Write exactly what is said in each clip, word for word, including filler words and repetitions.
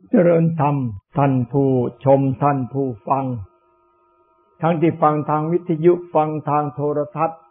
เจริญธรรมท่านผู้ชมท่านผู้ฟังทั้งที่ฟังทางวิทยุฟังทางโทรทัศน์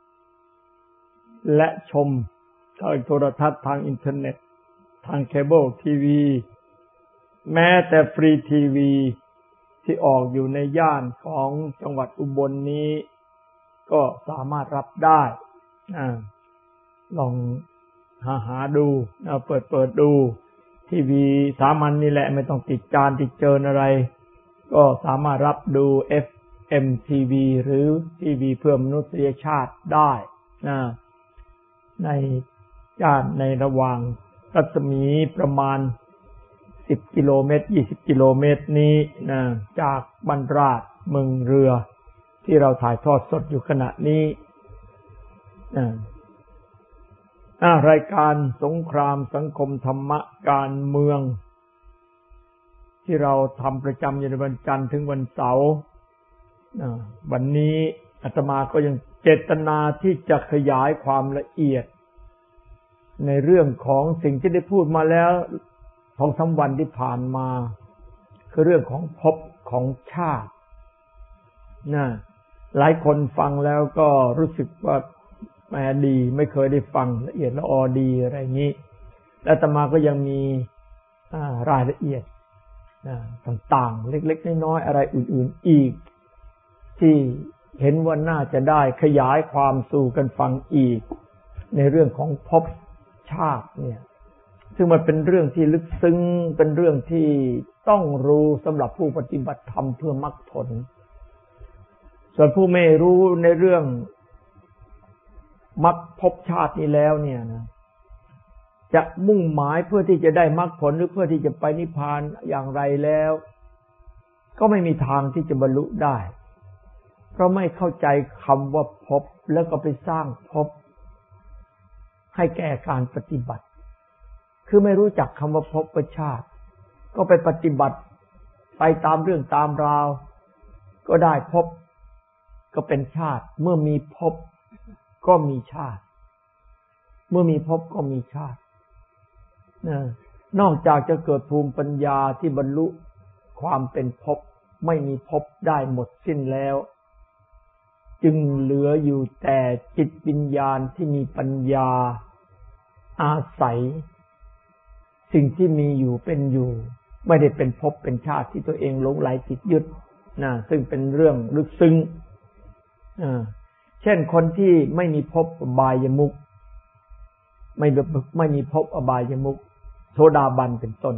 และชมทางโทรทัศน์ทางอินเทอร์เน็ตทางเคเบิลทีวีแม้แต่ฟรีทีวีที่ออกอยู่ในย่านของจังหวัดอุบล น, นี้ก็สามารถรับได้อ่าลองหาหาดูเอาเปิดเปิดดูทีวีสามัญ น, นี่แหละไม่ต้องติดจานติดเจิญอะไรก็สามารถรับดู เอฟ เอ็ม ที วี หรือทีวีเพื่อมนุษยชาติได้นะในย่านในระหว่างรัศมีประมาณสิบกิโลเมตรยี่สิบกิโลเมตรนี้นะจากบ้านราชเมืองเรือที่เราถ่ายทอดสดอยู่ขณะนี้นะรายการสงครามสังคมธรรมะการเมืองที่เราทำประจำอยู่ในวันจันทร์ถึงวันเสาร์วันนี้อาตมาก็ยังเจตนาที่จะขยายความละเอียดในเรื่องของสิ่งที่ได้พูดมาแล้วสองสามวันที่ผ่านมาคือเรื่องของภพของชาตินะหลายคนฟังแล้วก็รู้สึกว่าแม่ดีไม่เคยได้ฟังละเอียดละออดีอะไรนี้และอาตมาก็ยังมีรายละเอียดต่างๆเล็กๆน้อยๆอะไรอื่นๆอีกที่เห็นว่าน่าจะได้ขยายความสู่กันฟังอีกในเรื่องของภพชาติเนี่ยซึ่งมันเป็นเรื่องที่ลึกซึ้งเป็นเรื่องที่ต้องรู้สำหรับผู้ปฏิบัติธรรมเพื่อมรรคผลส่วนผู้ไม่รู้ในเรื่องมรรคภพชาตินี้แล้วเนี่ยนะจะมุ่งหมายเพื่อที่จะได้มรรคผลหรือเพื่อที่จะไปนิพพานอย่างไรแล้วก็ไม่มีทางที่จะบรรลุได้เพราะไม่เข้าใจคำว่าภพแล้วก็ไปสร้างภพให้แก่การปฏิบัติคือไม่รู้จักคำว่าภพชาติก็ไปปฏิบัติไปตามเรื่องตามราวก็ได้ภพก็เป็นชาติเมื่อมีภพก็มีชาติเมื่อมีภพก็มีชาตินอกจากจะเกิดภูมิปัญญาที่บรรลุความเป็นภพไม่มีภพได้หมดสิ้นแล้วจึงเหลืออยู่แต่จิตวิญญาณที่มีปัญญาอาศัยสิ่งที่มีอยู่เป็นอยู่ไม่ได้เป็นภพเป็นชาติที่ตัวเองหลงไหลติดยึดนะซึ่งเป็นเรื่องลึกซึ้งอ่าเช่นคนที่ไม่มีภพอบายมุขไม่ไม่มีภพอบายมุขโสดาบันเป็นต้น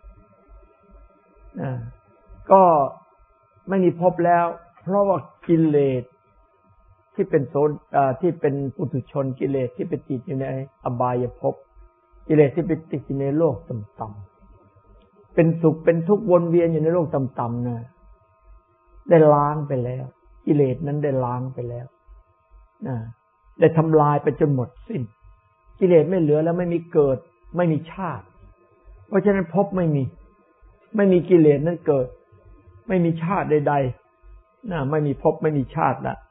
อ่าก็ไม่มีภพแล้วเพราะว่ากิเลสที่เป็นโสอ่าที่เป็นปุถุชนกิเลสที่ไปติดอยู่ในอบายภพกิเลสที่ไปติดอยู่ในโลกต่ำๆเป็นสุขเป็นทุกข์วนเวียนอยู่ในโลกต่ำๆนะได้ล้างไปแล้วกิเลสนั้นได้ล้างไปแล้วได้ทำลายไปจนหมดสิ้นกิเลสไม่เหลือแล้วไม่มีเกิดไม่มีชาติเพราะฉะนั้นภพไม่มีไม่มีกิเลสนั้นเกิดไม่มีชาติใดๆนะไม่มีภพไม่มีชาติละ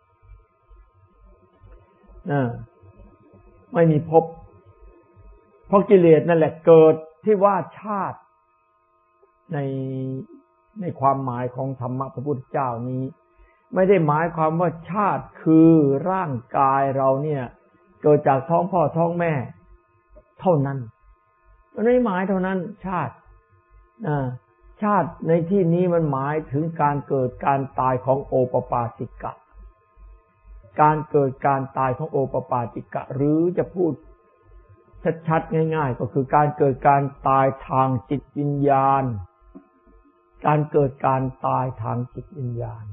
นะไม่มีภพเพราะกิเลสนั่นแหละเกิดที่ว่าชาติในในความหมายของธรรมะพระพุทธเจ้านี้ไม่ได้หมายความว่าชาติคือร่างกายเราเนี่ยเกิดจากท้องพ่อท้องแม่เท่านั้นมันไม่หมายเท่านั้นชาติชาติในที่นี้มันหมายถึงการเกิดการตายของโอปปาติกะการเกิดการตายของโอปปาติกะหรือจะพูดชัดๆง่ายๆก็คือการเกิดการตายทางจิตวิญญาณการเกิดการตายทางจิตวิญญาณ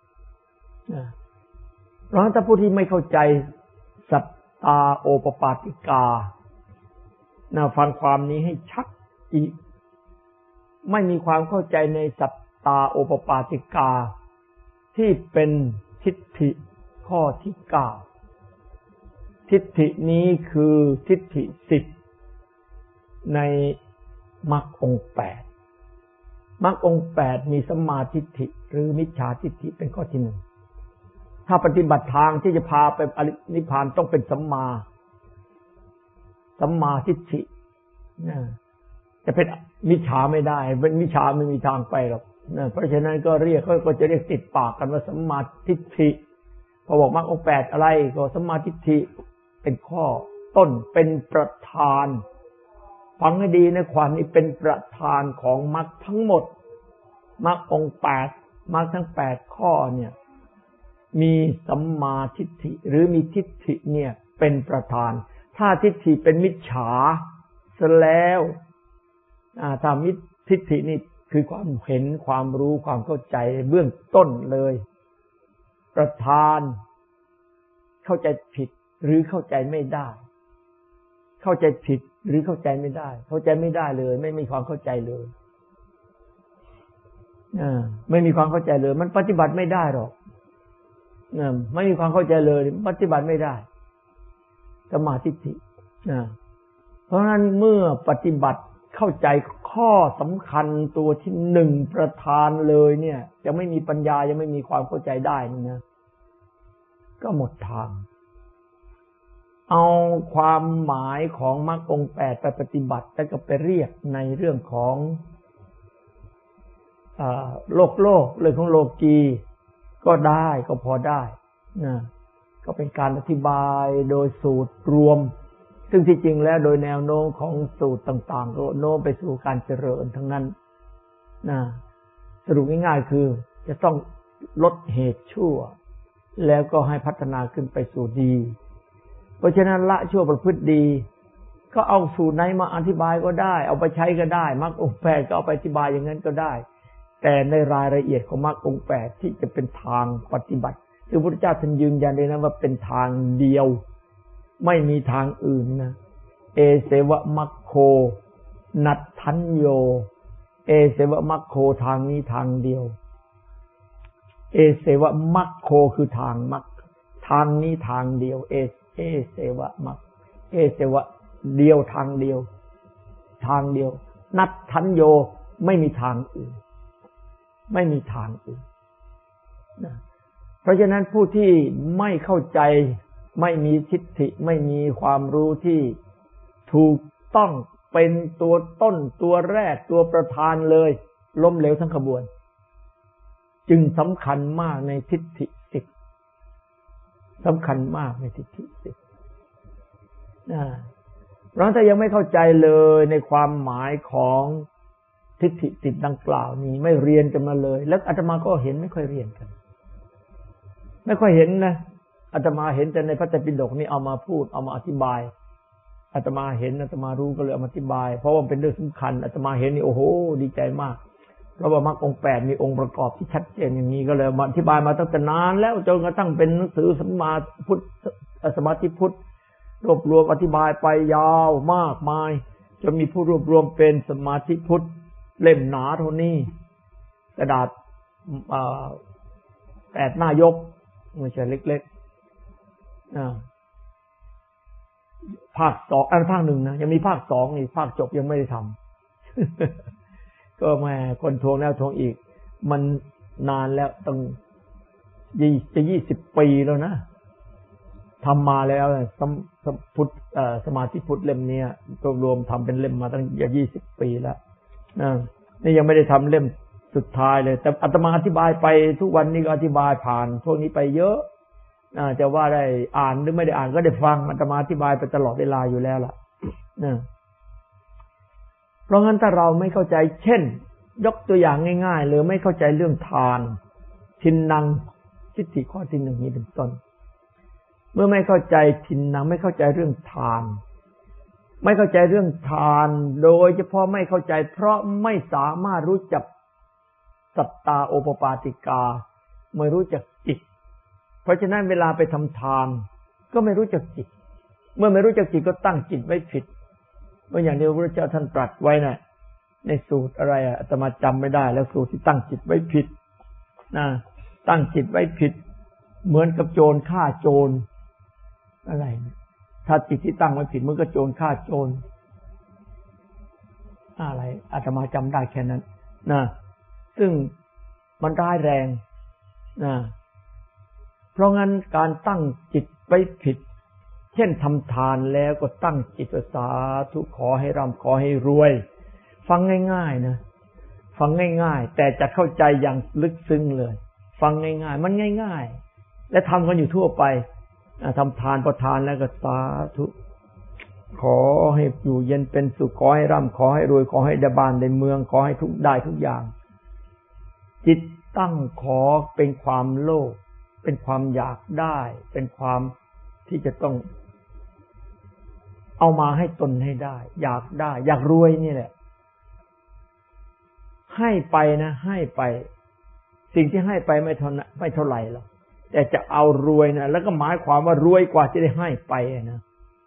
เพราะถ้าผู้ที่ไม่เข้าใจสัตตาโอปปาติกาน่าฟังความนี้ให้ชัดอีกไม่มีความเข้าใจในสัตตาโอปปาติกาที่เป็นทิฏฐิข้อที่เก้าทิฏฐินี้คือทิฏฐิสิบในมรรคองค์แปดมรรคองค์แปดมีสัมมาทิฏฐิหรือมิจฉาทิฏฐิเป็นข้อที่หนึ่งถ้าปฏิบัติทางที่จะพาไปนิพพานต้องเป็นสัมมาสัมมาทิฏฐิจะเป็นมิจฉาไม่ได้เป็นมิจฉาไม่มีทางไปหรอกนะเพราะฉะนั้นก็เรียกเขาก็จะเรียกติดปากกันว่าสัมมาทิฏฐิพอบอกมรรคองค์แปดอะไรก็สัมมาทิฏฐิเป็นข้อต้นเป็นประธานฟังให้ดีนะความนี้เป็นประธานของมรรคทั้งหมดมรรคองค์แปดมรรคทั้งแปดข้อเนี่ยมีสัมมาทิฏฐิหรือมีทิฏฐิเนี่ยเป็นประธานถ้าทิฏฐิเป็นมิจฉาซะแล้วถ้ามิจทิฏฐินี่คือความเห็นความรู้ความเข้าใจเบื้องต้นเลยประธานเข้าใจผิดหรือเข้าใจไม่ได้เข้าใจผิดหรือเข้าใจไม่ได้เข้าใจไม่ได้เลยไม่มีความเข้าใจเลยอ่าไม่มีความเข้าใจเลยมันปฏิบัติไม่ได้หรอกอ่าไม่มีความเข้าใจเลยปฏิบัติไม่ได้สัมมาทิฏฐิอ่าเพราะฉะนั้นเมื่อปฏิบัติเข้าใจข้อสำคัญตัวที่หนึ่งประธานเลยเนี่ยจะไม่มีปัญญายังไม่มีความเข้าใจได้นี่นะก็หมดทางเอาความหมายของมรรคองค์แปดไปปฏิบัติแล้วก็ไปเรียกในเรื่องของโลกโลกเรื่องของโลกีก็ได้ก็พอได้นะก็เป็นการอธิบายโดยสูตรรวมซึ่งที่จริงแล้วโดยแนวโน้มของสูตรต่างๆก็โน้มไปสู่การเจริญทั้งนั้นนะสรุปง่ายๆคือจะต้องลดเหตุชั่วแล้วก็ให้พัฒนาขึ้นไปสู่ดีเพราะฉะนั้นละชั่วประพฤติดีก็เอาสูตรไหนมาอธิบายก็ได้เอาไปใช้ก็ได้มรรคองค์แปดก็เอาไปอธิบายอย่างนั้นก็ได้แต่ในรายละเอียดของมรรคองค์แปดที่จะเป็นทางปฏิบัติที่พระพุทธเจ้าท่านยืนยันเลยนะว่าเป็นทางเดียวไม่มีทางอื่นนะเอเสวะมัคโคนัตถัญโยเอเสวะมัคโคทางนี้ทางเดียวเอเสวะมัคโคคือทางมัคทางนี้ทางเดียวเอเอเสวะมัคเอเสวะเดียวทางเดียวทางเดียวนัตถัญโยไม่มีทางอื่นไม่มีทางอื่นนะเพราะฉะนั้นผู้ที่ไม่เข้าใจไม่มีทิฏฐิไม่มีความรู้ที่ถูกต้องเป็นตัวต้นตัวแรกตัวประธานเลยล้มเหลวทั้งขบวนจึงสำคัญมากในทิฏฐิสิบสำคัญมากในทิฏฐิสิบนะเพราะถ้ายังไม่เข้าใจเลยในความหมายของทิฏฐิสิบดังกล่าวนี้ไม่เรียนกันมาเลยแล้วอาตมาก็เห็นไม่ค่อยเรียนกันไม่ค่อยเห็นนะอาตมาเห็นแต่ในพระไตรปิฎกนี่เอามาพูดเอามาอธิบายอาตมาเห็นอาตมารู้ก็เลยเอามาอธิบายเพราะว่าเป็นเรื่องสำคัญอาตมาเห็นนี่โอ้โหดีใจมากเพราะว่ามรรคองค์แปดมีองค์ประกอบที่ชัดเจนอย่างนี้ก็เลยมาอธิบายมาตั้งแต่นานแล้วจนกระทั่งเป็นหนังสือสัมมาพุทธสมาธิพุทธรวบรวมอธิบายไปยาวมากมายจนมีผู้รวบรวมเป็นสมาธิพุทธเล่มหนาเท่านี้กระดาษแปดหน้ายกไม่ใช่เล็กๆภาคสองอันภาคหนึ่งนะยังมีภาคสองนี่ภาคจบยังไม่ได้ทำก็แม่คนทวงแล้วทวงอีกมันนานแล้วตั้งยี่จะยี่สิบปีแล้วนะทำมาแล้วสมพุทธสมาธิพุทธเล่มนี้รวบรวมทำเป็นเล่มมาตั้งยี่สิบปีแล้วนะนี่ยังไม่ได้ทำเล่มสุดท้ายเลยแต่อาตมาอธิบายไปทุกวันนี้ก็อธิบายผ่านพวกนี้ไปเยอะจะว่าได้อ่านหรือไม่ได้อ่านก็ได้ฟังอาตมาอธิบายไปตลอดเวลาอยู่แล้วล่ะเพราะงั้นถ้าเราไม่เข้าใจเช่นยกตัวอย่างง่ายๆเลยไม่เข้าใจเรื่องทานทินนังทิฏฐิข้อที่หนึ่งนี้เป็นต้นเมื่อไม่เข้าใจทินนังไม่เข้าใจเรื่องทานไม่เข้าใจเรื่องทานโดยเฉพาะไม่เข้าใจเพราะไม่สามารถรู้จักสัตตาโอปปาติกาไม่รู้จักจิตเพราะฉะนั้นเวลาไปทำทานก็ไม่รู้จักจิตเมื่อไม่รู้จักจิตก็ตั้งจิตไว้ผิดเมื่ออย่างที่พระพุทธเจ้าท่านตรัสไว้น่ะในสูตรอะไรอ่ะอาตมาจำไม่ได้แล้วสูตรที่ตั้งจิตไว้ผิดนะตั้งจิตไว้ผิดเหมือนกับโจรฆ่าโจรอะไรถ้าจิตที่ตั้งไว้ผิดมันก็โจรฆ่าโจรอะไรอาตมาจำได้แค่นั้นนะซึ่งมันร้ายแรงนะเพราะงั้นการตั้งจิตไว้ผิดเช่นทำทานแล้วก็ตั้งจิตสาธุขอให้ร่ำขอให้รวยฟังง่ายๆนะฟังง่ายๆแต่จะเข้าใจอย่างลึกซึ้งเลยฟังง่ายๆมันง่ายๆและทำกันอยู่ทั่วไปทำทานพอทานแล้วก็สาธุขอให้อยู่เย็นเป็นสุขขอให้ร่ำขอให้รวยขอให้ได้บ้านได้เมืองขอให้ทุกได้ทุกอย่างจิตตั้งขอเป็นความโลภเป็นความอยากได้เป็นความที่จะต้องเอามาให้ตนให้ได้อยากได้อยากรวยนี่แหละให้ไปนะให้ไปสิ่งที่ให้ไปไม่เท่าไม่เท่าไหร่หรอกแต่จะเอารวยนะแล้วก็หมายความว่ารวยกว่าจะได้ให้ไปนะ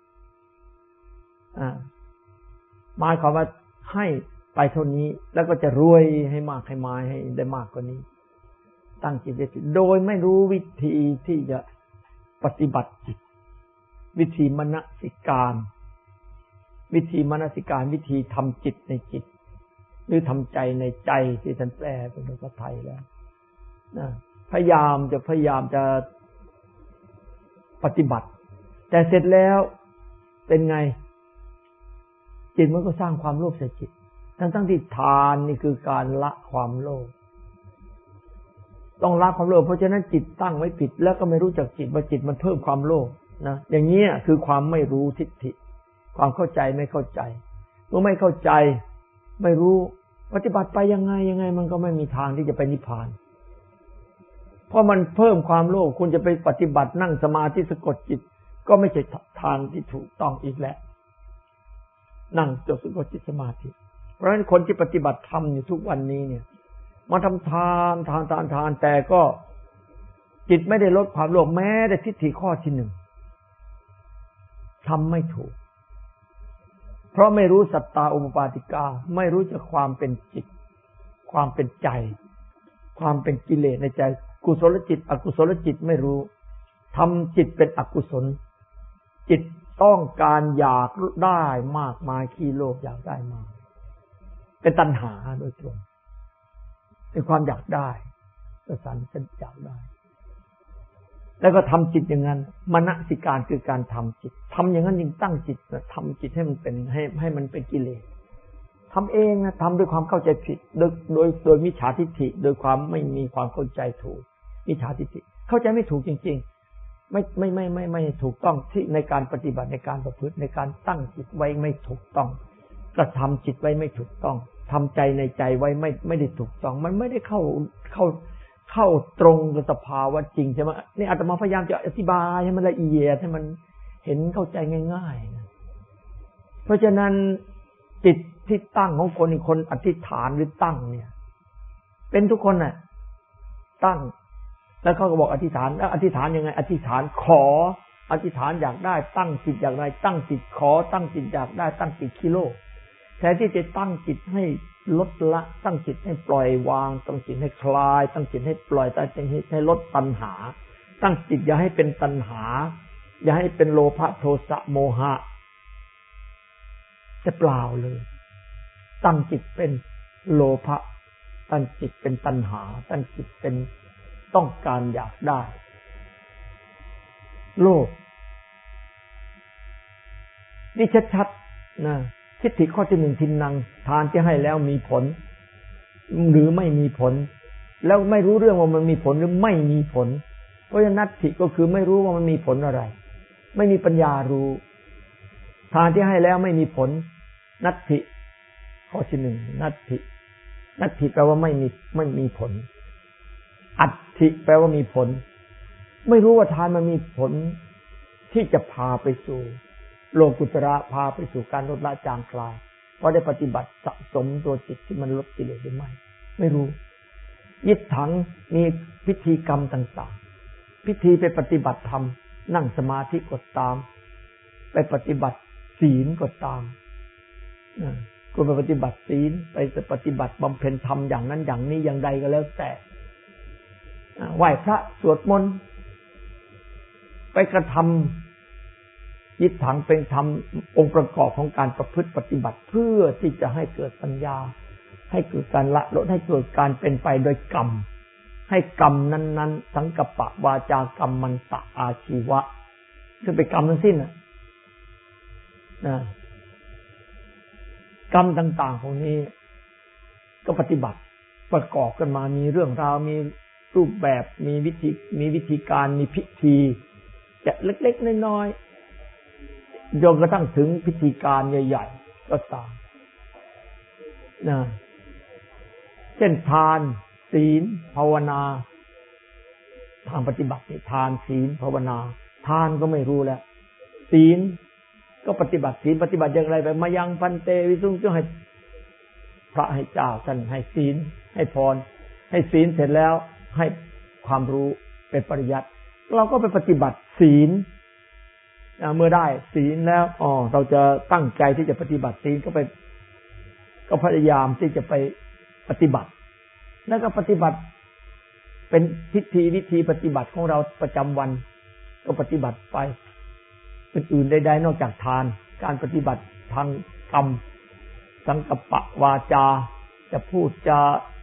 อ่าหมายความว่าให้ไปเท่านี้แล้วก็จะรวยให้มากให้มาให้ได้มากกว่านี้ตั้งจิตไว้โดยไม่รู้วิธีที่จะปฏิบัติจิตวิธีมนสิการวิธีมนสิการวิธีทำจิตในจิตหรือทำใจในใจที่ท่านแปลเป็นภาษาไทยแล้วนะพยายามจะพยายามจะปฏิบัติแต่เสร็จแล้วเป็นไงจิตมันก็สร้างความโลภใส่จิตทั้งๆที่ทานนี่คือการละความโลภต้องละความโลภเพราะฉะนั้นจิตตั้งไว้ผิดแล้วก็ไม่รู้จักจิตว่าจิตมันเพิ่มความโลภนะอย่างนี้คือความไม่รู้ทิฏฐิความเข้าใจไม่เข้าใจเมื่อไม่เข้าใจไม่รู้ปฏิบัติไปยังไงยังไงมันก็ไม่มีทางที่จะไปนิพพานเพราะมันเพิ่มความโลภคุณจะไปปฏิบัตินั่งสมาธิสะกดจิตก็ไม่ใช่ทางที่ถูกต้องอีกแล้วนั่งจดสะกดจิตสมาธิเพราะฉะนั้นคนที่ปฏิบัติธรรมอยู่ทุกวันนี้เนี่ยมาทำทานทานทานทานแต่ก็จิตไม่ได้ลดความโลภแม้แต่ทิฏฐิข้อที่หนึ่งทำไม่ถูกเพราะไม่รู้สัตตาอุปปาติกาไม่รู้จักความเป็นจิตความเป็นใจความเป็นกิเลสในใจกุศลจิตอกุศลจิตไม่รู้ทำจิตเป็นอกุศลจิตต้องการอยากได้มากมายขี้โลภอยากได้มากเป็นตัณหาโดยตรงเป็นความอยากได้กระสันฉันอยากได้แล้วก็ทำจิตอย่างนั้นมนสิการคือการทำจิตทำอย่างนั้นยิ่งตั้งจิตทำจิตให้มันเป็นให้ให้มันเป็นกิเลสทำเองนะทำด้วยความเข้าใจผิดโดยโดยโดยมิจฉาทิฏฐิโดยความไม่มีความเข้าใจถูกมิจฉาทิฏฐิเข้าใจไม่ถูกจริงๆไม่ไม่ไม่ไม่ไม่ถูกต้องที่ในการปฏิบัติในการประพฤติในการตั้งจิตไว้ไม่ถูกต้องกระทำจิตไว้ไม่ถูกต้องทำใจในใจไว้ไม่ไม่ได้ถูกต้องมันไม่ได้เข้าเข้าเข้าตรงกับสภาวะจริงใช่ไหมนี่อาตมาพยายามจะอธิบายให้มันละเอียดให้มันเห็นเข้าใจง่ายๆนะเพราะฉะนั้นจิตที่ตั้งของคนอีกคนอธิษฐานหรือตั้งเนี่ยเป็นทุกคนน่ะตั้งแล้วเขาก็บอกอธิษฐานแล้วอธิษฐานยังไงอธิษฐานขออธิษฐานอยากได้ตั้งจิตอยากได้ตั้งจิตขอตั้งจิตอยากได้ตั้งจิตกิโลแทนที่จะตั้งจิตให้ลดละตั้งจิตให้ปล่อยวางตั้งจิตให้คลายตั้งจิตให้ปล่อยตั้งจิตให้ลดตัณหาตั้งจิตอย่าให้เป็นตัณหาอย่าให้เป็นโลภะโทสะโมหะจะเปล่าเลยตั้งจิตเป็นโลภะตั้งจิตเป็นตัณหาตั้งจิตเป็นต้องการอยากได้โลภนี่ชัดๆนะทิฏฐิข้อที่หนึ่งทินนังทานที่ให้แล้วมีผลหรือไม่มีผลแล้วไม่รู้เรื่องว่ามันมีผลหรือไม่มีผลเพราะฉะนั้นนัตถิก็คือไม่รู้ว่ามันมีผลอะไรไม่มีปัญญารู้ทานที่ให้แล้วไม่มีผลนัตถิข้อที่หนึ่งนัตถินัตถิแปลว่าไม่มีไม่มีผลอัตถิแปลว่ามีผลไม่รู้ว่าทานมันมีผลที่จะพาไปสู่โลกุตระพาไปสู่การลดละจางคลายเพราะได้ปฏิบัติสะสมตัวจิตที่มันลดกิเลสได้ไหมไม่รู้ยิตถังมีพิธีกรรมต่างๆพิธีไปปฏิบัติธรรมนั่งสมาธิก็ตามไปปฏิบัติศีลก็ตามคุณไปปฏิบัติศีลไปปฏิบัติบำเพ็ญธรรมอย่างนั้นอย่างนี้อย่างใดก็แล้วแต่ไหว้พระสวดมนต์ไปกระทำยิตถังเป็นธรรมองค์ประกอบของการประพฤติปฏิบัติเพื่อที่จะให้เกิดปัญญาให้เกิดการละลดให้เกิดการเป็นไปโดยกรรมให้กรรมนั้นๆสังกัปปะวาจากรรมมันตะอาชีวะคือเป็นกรรมทั้งสิ้นนะกรรมต่างๆพวกนี้ก็ปฏิบัติประกอบกันมามีเรื่องราวมีรูปแบบมีวิธีมีวิธีการมีพิธีจะเล็กๆน้อยๆจนกระทั่งถึงพิธีการใหญ่ๆก็ตามนะเช่นทานศีลภาวนาทางปฏิบัติทานศีลภาวนาทานก็ไม่รู้แล้วศีลก็ปฏิบัติศีลปฏิบัติอย่างไรไปมายังพันเตวิสุงจะให้พระให้เจ้าท่านให้ศีลให้พรให้ศีลเสร็จแล้วให้ความรู้เป็นปริยัติเราก็ไปปฏิบัติศีลเมื่อได้ศีลแล้วอ๋อเราจะตั้งใจที่จะปฏิบัติศีลก็ไปก็พยายามที่จะไปปฏิบัติแล้วก็ปฏิบัติเป็นพิธีวิธีปฏิบัติของเราประจำวันก็ปฏิบัติไปอื่นๆใดๆนอกจากทานการปฏิบัติทางกรรมสังกัปปะวาจาจะพูดจะ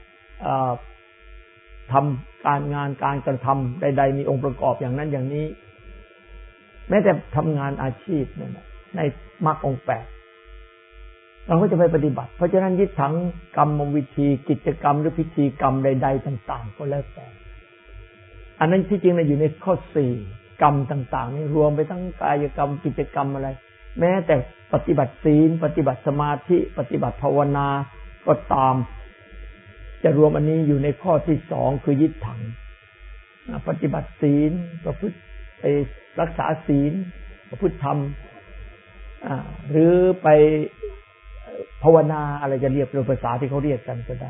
ทำการงานการกระทำใดๆมีองค์ประกอบอย่างนั้นอย่างนี้แม้แต่ทำงานอาชีพนั่นในมรรคองค์แปดเราก็จะไปปฏิบัติเพราะฉะนั้นยึดถังกรรมวิธีกิจกรรมหรือพิธีกรรมใดๆต่างๆก็แล้วแต่อันนั้นที่จริงนะอยู่ในข้อสี่กรรมต่างๆนี่รวมไปทั้งกายกรรมกิจกรรมอะไรแม้แต่ปฏิบัติศีลปฏิบัติสมาธิปฏิบัติภาวนาก็ตามจะรวมอันนี้อยู่ในข้อที่สองคือยึดถังปฏิบัติศีลประพฤติไปรักษาศีลประพฤติธรรมหรือไปภาวนาอะไรจะเรียกเป็นภาษาที่เขาเรียกกันก็ได้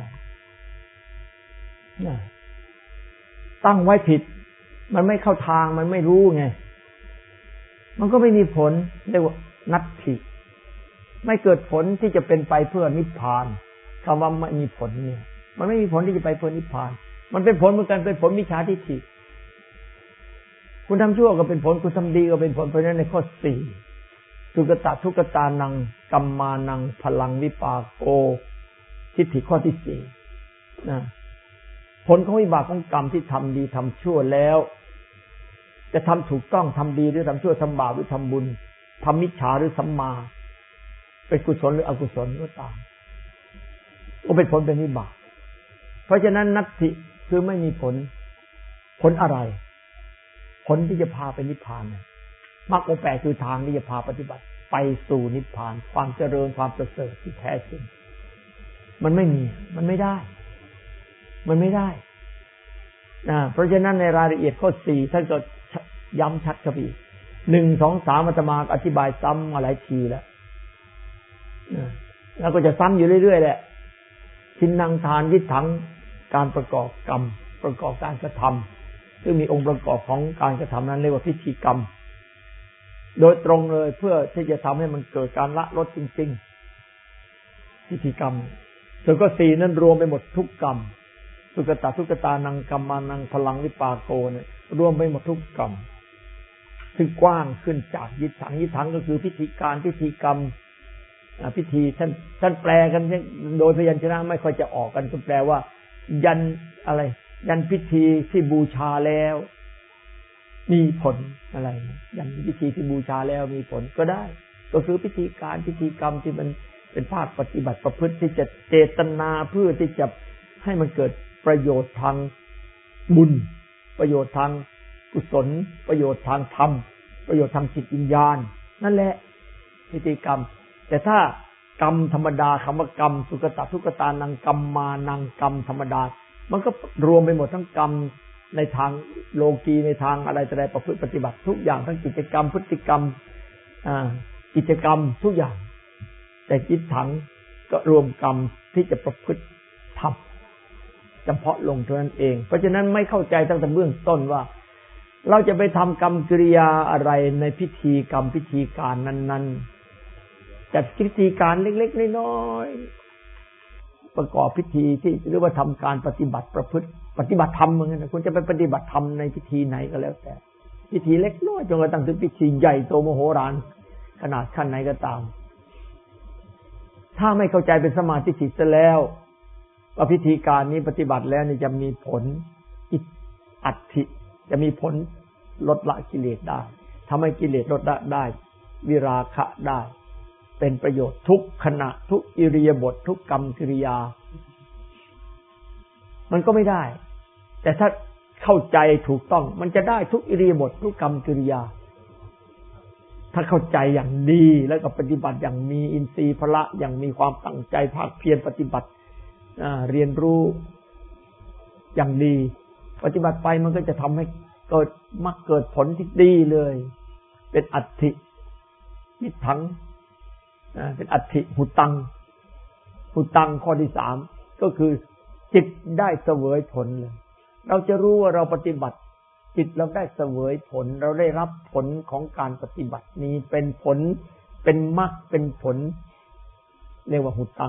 ตั้งไว้ผิดมันไม่เข้าทางมันไม่รู้ไงมันก็ไม่มีผลเรียกว่านัตถิไม่เกิดผลที่จะเป็นไปเพื่อนิพพานคำว่าไม่มีผลเนี่ยมันไม่มีผลที่จะไปเพื่อนิพพานมันเป็นผลเหมือนกันเป็นผลมิจฉาทิฏฐิคุณทำชั่วก็เป็นผลคุณทำดีก็เป็นผลเพราะฉะนั้นในข้อสี่สุกตะทุกตานังกัมมานังพลังวิปากโกทิฏฐิข้อที่สี่นะผลของวิบากของกรรมที่ทำดีทำชั่วแล้วจะทำถูกต้องทำดีหรือทำชั่วทำบาปหรือทำบุญทำมิจฉาหรือสัมมาเป็นกุศลหรืออกุศลก็ตามก็เป็นผลเป็นวิบากเพราะฉะนั้นนัตถิคือไม่มีผลผลอะไรผลที่จะพาไปนิพพานมรรคองค์แปดคือทางที่จะพาปฏิบัติไปสู่นิพพานความเจริญความประเสริฐที่แท้จริงมันไม่มีมันไม่ได้มันไม่ได้นะเพราะฉะนั้นในรายละเอียดข้อสี่ท่านก็ย้ำชัดครับอีกหนึ่งสองสามอาตมาอธิบายซ้ำมาหลายทีแล้วนะแล้วก็จะซ้ำอยู่เรื่อยๆแหละทินนังทานยึดถังการประกอบกรรมประกอบการกระทำซึ่งมีองค์ประกอบของการกระทำนั้นเรียกว่าพิธีกรรมโดยตรงเลยเพื่อที่จะทำให้มันเกิดการละลดจริงๆพิธีกรรมส่วนข้อสี่นั้นรวมไปหมดทุกกรรมสุกตะทุกตานังกัมมานังพลังวิปากโกเนี่ยรวมไปหมดทุกกรรมซึ่งกว้างขึ้นจากยึดถังยึดถังก็คือพิธีการพิธีกรรมพิธีท่านท่านแปลกันโดยพยัญชนะไม่ค่อยจะออกกันก็แปลว่ายันอะไรยันพิธีที่บูชาแล้วมีผลอะไรยันพิธีที่บูชาแล้วมีผลก็ได้ก็คือพิธีการพิธีกรรมที่มันเป็นภาคปฏิบัติประพฤติที่จะเจตนาเพื่อที่จะให้มันเกิดประโยชน์ทางบุญประโยชน์ทางกุศลประโยชน์ทางธรรมประโยชน์ทางจิตวิญญาณนั่นแหละพิธีกรรมแต่ถ้ากรรมธรรมดาคำว่ากรรมสุกตะทุกตานังกัมมานังกรรมธรรมดามันก็รวมไปหมดทั้งกรรมในทางโลกีในทางอะไรแต่ใดประพฤติปฏิบัติทุกอย่างทั้งกิจกรรมพฤติกรรมอ่ากิจกรรมทุกอย่างแต่จิตถังก็รวมกรรมที่จะประพฤติทำเฉพาะลงเท่านั้นเองเพราะฉะนั้นไม่เข้าใจตั้งแต่เบื้องต้นว่าเราจะไปทำกรรมกิริยาอะไรในพิธีกรรมพิธีการนั้นๆจัดพิธีการเล็กๆน้อยๆประกอบพิธีที่หรือว่าทำการปฏิบัติประพฤติปฏิบัติธรรมเหมือนกันคุณจะไปปฏิบัติธรรมในพิธีไหนก็แล้วแต่พิธีเล็กน้อยจนกระทั่งถึงพิธีใหญ่โตมโหฬารขนาดขั้นไหนก็ตามถ้าไม่เข้าใจเป็นสมาธิสิทธิ์ซะแล้วว่าพิธีการนี้ปฏิบัติแล้วนี่จะมีผลอัตถิจะมีผลลดละกิเลสได้ทำให้กิเลสลดละได้วิราคะได้เป็นประโยชน์ทุกขณะทุกอิริยาบถทุกกรรมกิริยามันก็ไม่ได้แต่ถ้าเข้าใจถูกต้องมันจะได้ทุกอิริยาบถทุกกรรมกิริยาถ้าเข้าใจอย่างดีแล้วก็ปฏิบัติอย่างมีอินทรีย์พละอย่างมีความตั้งใจภาคเพียรปฏิบัติเรียนรู้อย่างดีปฏิบัติไปมันก็จะทำให้เกิดมรรคเกิดผลที่ดีเลยเป็นอัตถิยิทังเป็นอัตถิหุตังหุตังข้อที่สามก็คือจิตได้เสวยผลเลยเราจะรู้ว่าเราปฏิบัติจิตเราได้เสวยผลเราได้รับผลของการปฏิบัตินี้เป็นผลเป็นมรรคเป็นผลเรียกว่าหุตัง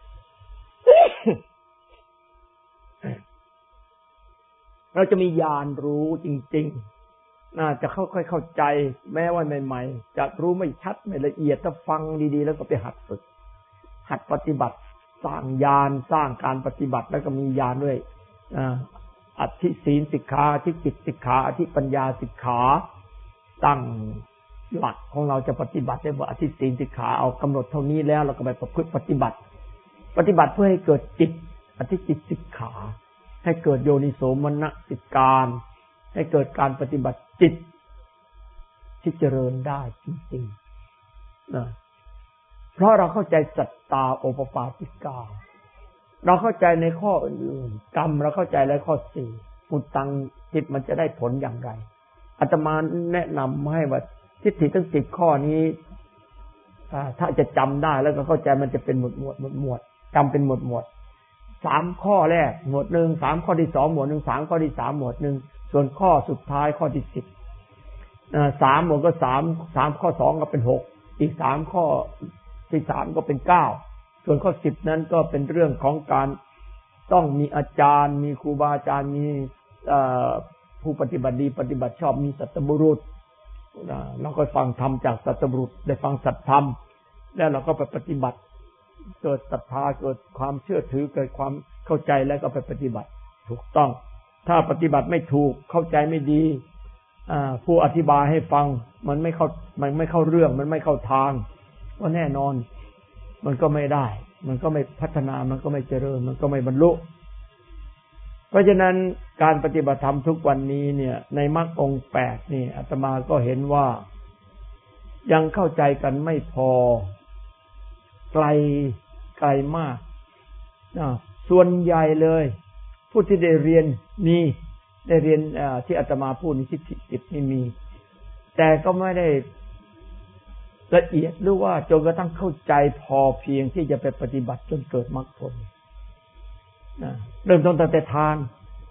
เราจะมีญาณรู้จริงๆน่าจะค่อยๆเข้าใจแม้ว่าใหม่ๆจะรู้ไม่ชัดไม่ละเอียดถ้าฟังดีๆแล้วก็ไปหัดฝึกหัดปฏิบัติสร้างญาณสร้างการปฏิบัติแล้วก็มีญาณด้วยอธิศีลสิกขาอธิจิตสิกขาอธิปัญญาสิกขาตั้งหลักของเราจะปฏิบัติได้ว่าอธิศีลสิกขาเอากำหนดเท่านี้แล้วเราก็ไปประพฤติปฏิบัติปฏิบัติเพื่อให้เกิดจิตอธิจิตสิกขาให้เกิดโยนิโสมนสิการให้เกิดการปฏิบัติจิตที่เจริญได้จริงๆนะเพราะเราเข้าใจสัตตาโอปปาติกาเราเข้าใจในข้ออื่นๆกรรมเราเข้าใจแล้วข้อสี่มุตตังจิตมันจะได้ผลอย่างไรอาตมาแนะนำให้ว่าทิฏฐิทั้งสิบข้อนี้ถ้าจะจำได้แล้วก็เข้าใจมันจะเป็นหมวดหมวดหมวดหมวดจำเป็นหมวดหมวดสามข้อแรกหมวดหนึ่งสามข้อที่สองหมวดหนึ่งสามข้อที่สามหมวดหนึ่งส่วนข้อสุดท้ายข้อที่สิบสามหมวดก็สามสามข้อสองก็เป็นหกอีกสามข้อที่สามก็เป็นเก้าส่วนข้อสิบนั้นก็เป็นเรื่องของการต้องมีอาจารย์มีครูบาอาจารย์มีผู้ปฏิบัติดีปฏิบัติชอบมีสัตบุรุษเราก็ฟังธรรมจากสัตบุรุษได้ฟังสัตธรรมแล้วเราก็ไปปฏิบัติเกิดศรัทธาเกิดความเชื่อถือเกิดความเข้าใจแล้วก็ไปปฏิบัติถูกต้องถ้าปฏิบัติไม่ถูกเข้าใจไม่ดีผู้อธิบายให้ฟังมันไม่เข้ามันไม่เข้าเรื่องมันไม่เข้าทางก็แน่นอนมันก็ไม่ได้มันก็ไม่พัฒนามันก็ไม่เจริญมันก็ไม่บรรลุเพราะฉะนั้นการปฏิบัติธรรมทุกวันนี้เนี่ยในมรรคองค์แปดนี่อาตมาก็เห็นว่ายังเข้าใจกันไม่พอไกลไกลมากส่วนใหญ่เลยผู้ที่ได้เรียนนี่ได้เรียนที่อาตมาพูดในทิฏฐิสิบนี่มีแต่ก็ไม่ได้ละเอียดหรือว่าจนกระทั่งเข้าใจพอเพียงที่จะไปปฏิบัติจนเกิดมรรคผลเริ่มต้นตั้งแต่ทาน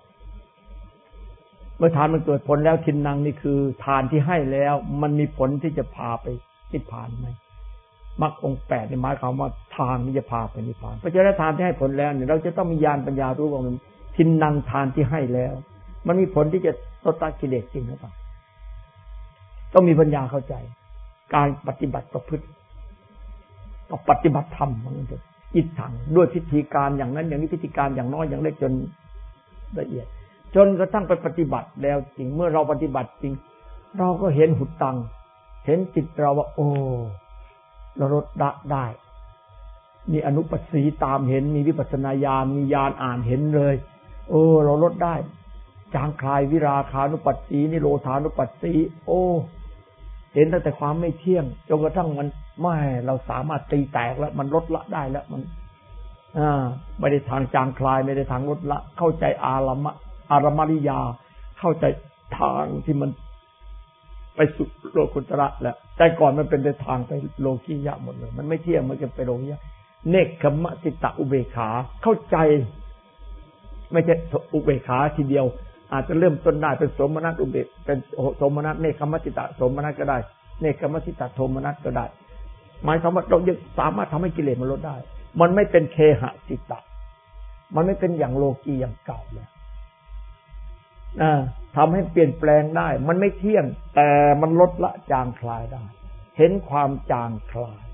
เมื่อทานมันเกิดผลแล้วทินนังนี่คือทานที่ให้แล้วมันมีผลที่จะพาไปนิพพานไหมมรรคองค์แปดในหมายความว่าทางนี้จะพาไปนิพพานเพราะฉะนั้นทานที่ให้ผลแล้วเนี่ยเราจะต้องมีญาณปัญญารู้ว่ามันทินนังทานที่ให้แล้วมันมีผลที่จะลดละกิเลสจริงหรือเปล่าต้องมีปัญญาเข้าใจการปฏิบัติประพฤติต้องปฏิบัติธรรมมันจะอิทธังด้วยพิธีการอย่างนั้นอย่างนี้พิธีการอย่างน้อยอย่างเล็กจนละเอียดจนกระทั่งไปปฏิบัติแล้วจริงเมื่อเราปฏิบัติจริงเราก็เห็นหุตังเห็นจิตเราว่าโอ้เราลดละได้มีอนุปัสสีตามเห็นมีวิปัสสนาญาณมีญาณอ่านเห็นเลยเออเราลดได้จางคลายวิราคานุปัสสีนิโรธานุปัสสีโอ้เห็นตั้งแต่ความไม่เที่ยงจนกระทั่งมันไม่เราสามารถตีแตกแล้วมันลดละได้แล้วมันอ่าไม่ได้ทางจางคลายไม่ได้ทางลดละเข้าใจอารมะอารมริยาเข้าใจทางที่มันไปสู่โลกุตระแล้วแต่ก่อนมันเป็นในทางไปโลกียะหมดเลยมันไม่เที่ยงมันจะไปโลกียะเนกขมสิตะอุเบกขาเข้าใจไม่ใช่อุเบกขาทีเดียวอาจจะเริ่มต้นได้เป็นสมนัตอุเบกเป็นสมนัตเนกขมสิตะสมนัตก็ได้เนกขมสิตะโทมนัตก็ได้หมายความว่าเรายังสามารถทำให้กิเลสมันลดได้มันไม่เป็นเคหสิตะมันไม่เป็นอย่างโลกีอย่างเก่าแล้วอ่าทำให้เปลี่ยนแปลงได้มันไม่เที่ยงแต่มันลดละจางคลายได้เห็นความจางคลาย